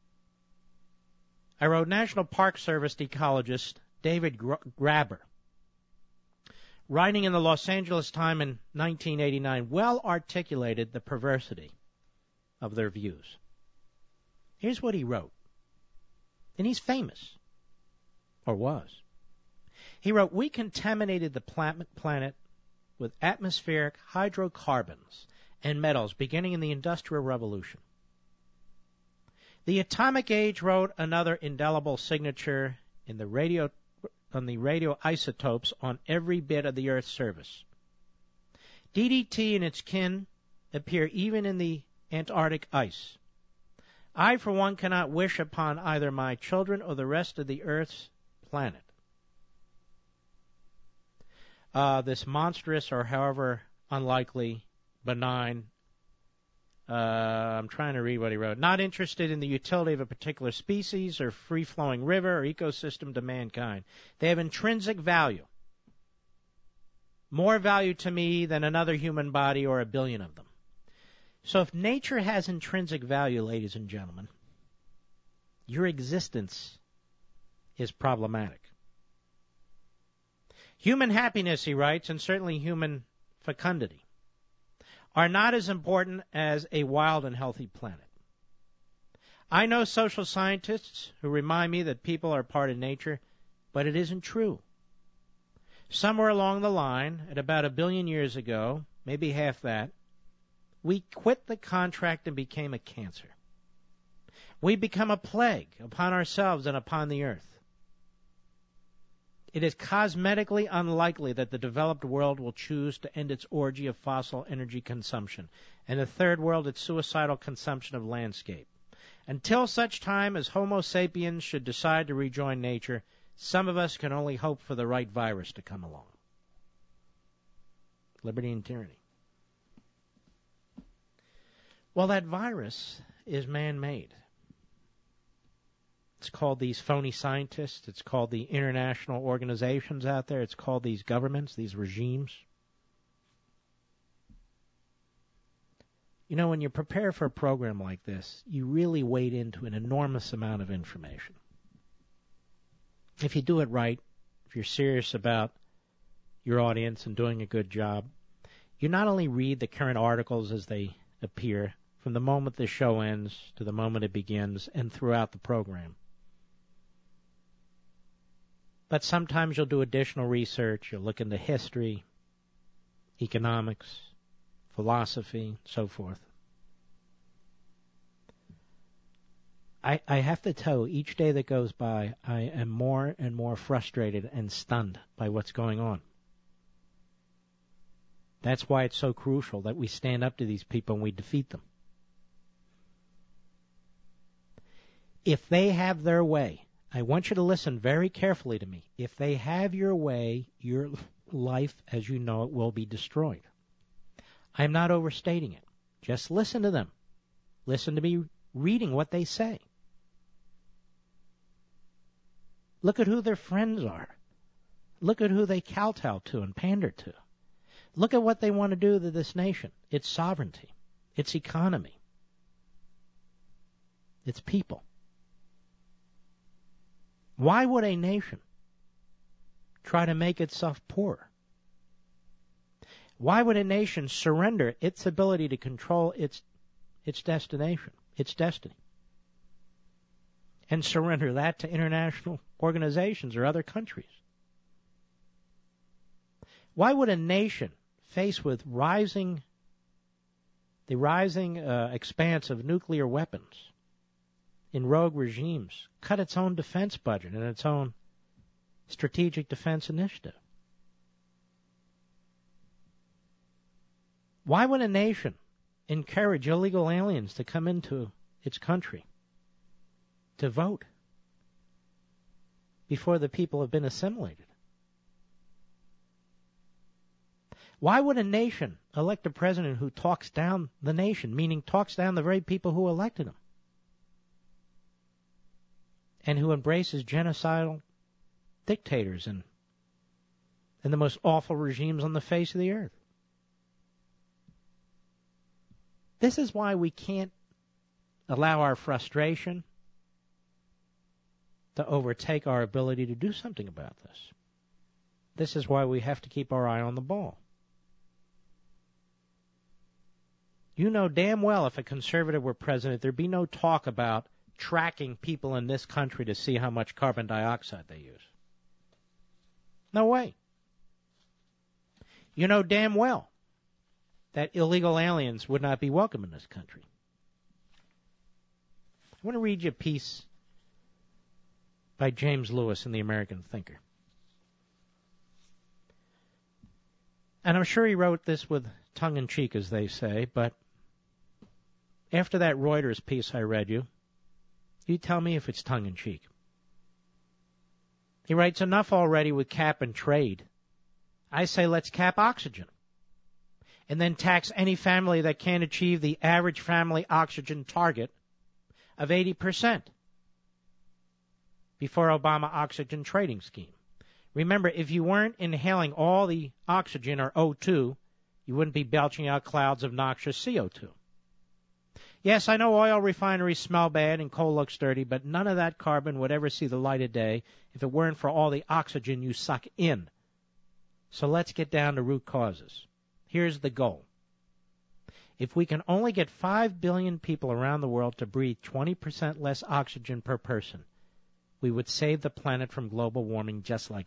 I wrote National Park Service ecologist David Graber, writing in the Los Angeles Times in nineteen eighty-nine, well articulated the perversity of their views. Here's what he wrote. And he's famous. Or was. He wrote, we contaminated the planet with atmospheric hydrocarbons and metals beginning in the Industrial Revolution. The atomic age wrote another indelible signature in the radio, on the radioisotopes on every bit of the Earth's surface. D D T and its kin appear even in the Antarctic ice. I, for one, cannot wish upon either my children or the rest of the Earth's planet uh, this monstrous or however unlikely, benign, uh, I'm trying to read what he wrote, not interested in the utility of a particular species or free-flowing river or ecosystem to mankind. They have intrinsic value. More value to me than another human body or a billion of them. So if nature has intrinsic value, ladies and gentlemen, your existence is problematic. Human happiness, he writes, and certainly human fecundity, are not as important as a wild and healthy planet. I know social scientists who remind me that people are part of nature, but it isn't true. Somewhere along the line, at about a billion years ago, maybe half that, we quit the contract and became a cancer. We become a plague upon ourselves and upon the earth. It is cosmetically unlikely that the developed world will choose to end its orgy of fossil energy consumption, and the third world its suicidal consumption of landscape. Until such time as Homo sapiens should decide to rejoin nature, some of us can only hope for the right virus to come along. Liberty and tyranny. Well, that virus is man-made. It's called these phony scientists. It's called the international organizations out there. It's called these governments, these regimes. You know, when you prepare for a program like this, you really wade into an enormous amount of information. If you do it right, if you're serious about your audience and doing a good job, you not only read the current articles as they appear, from the moment the show ends to the moment it begins and throughout the program, but sometimes you'll do additional research, you'll look into history, economics, philosophy, so forth. I, I have to tell you, each day that goes by, I am more and more frustrated and stunned by what's going on. That's why it's so crucial that we stand up to these people and we defeat them. If they have their way, I want you to listen very carefully to me. If they have your way, your life as you know it will be destroyed. I'm not overstating it. Just listen to them. Listen to me reading what they say. Look at who their friends are. Look at who they kowtow to and pander to. Look at what they want to do to this nation, its sovereignty, its economy, its people. Why would a nation try to make itself poorer? Why would a nation surrender its ability to control its its destination, its destiny, and surrender that to international organizations or other countries? Why would a nation faced with rising the rising uh, expanse of nuclear weapons in rogue regimes cut its own defense budget and its own strategic defense initiative? Why would a nation encourage illegal aliens to come into its country to vote before the people have been assimilated? Why would a nation elect a president who talks down the nation, meaning talks down the very people who elected him, and who embraces genocidal dictators and, and the most awful regimes on the face of the earth? This is why we can't allow our frustration to overtake our ability to do something about this. This is why we have to keep our eye on the ball. You know damn well if a conservative were president, there'd be no talk about tracking people in this country to see how much carbon dioxide they use. No way. You know damn well that illegal aliens would not be welcome in this country. I want to read you a piece by James Lewis in The American Thinker. And I'm sure he wrote this with tongue-in-cheek, as they say, but after that Reuters piece I read you, you tell me if it's tongue-in-cheek. He writes, enough already with cap and trade. I say let's cap oxygen. And then tax any family that can't achieve the average family oxygen target of eighty percent before Obama oxygen trading scheme. Remember, if you weren't inhaling all the oxygen or O two, you wouldn't be belching out clouds of noxious C O two. Yes, I know oil refineries smell bad and coal looks dirty, but none of that carbon would ever see the light of day if it weren't for all the oxygen you suck in. So let's get down to root causes. Here's the goal. If we can only get five billion people around the world to breathe twenty percent less oxygen per person, we would save the planet from global warming just like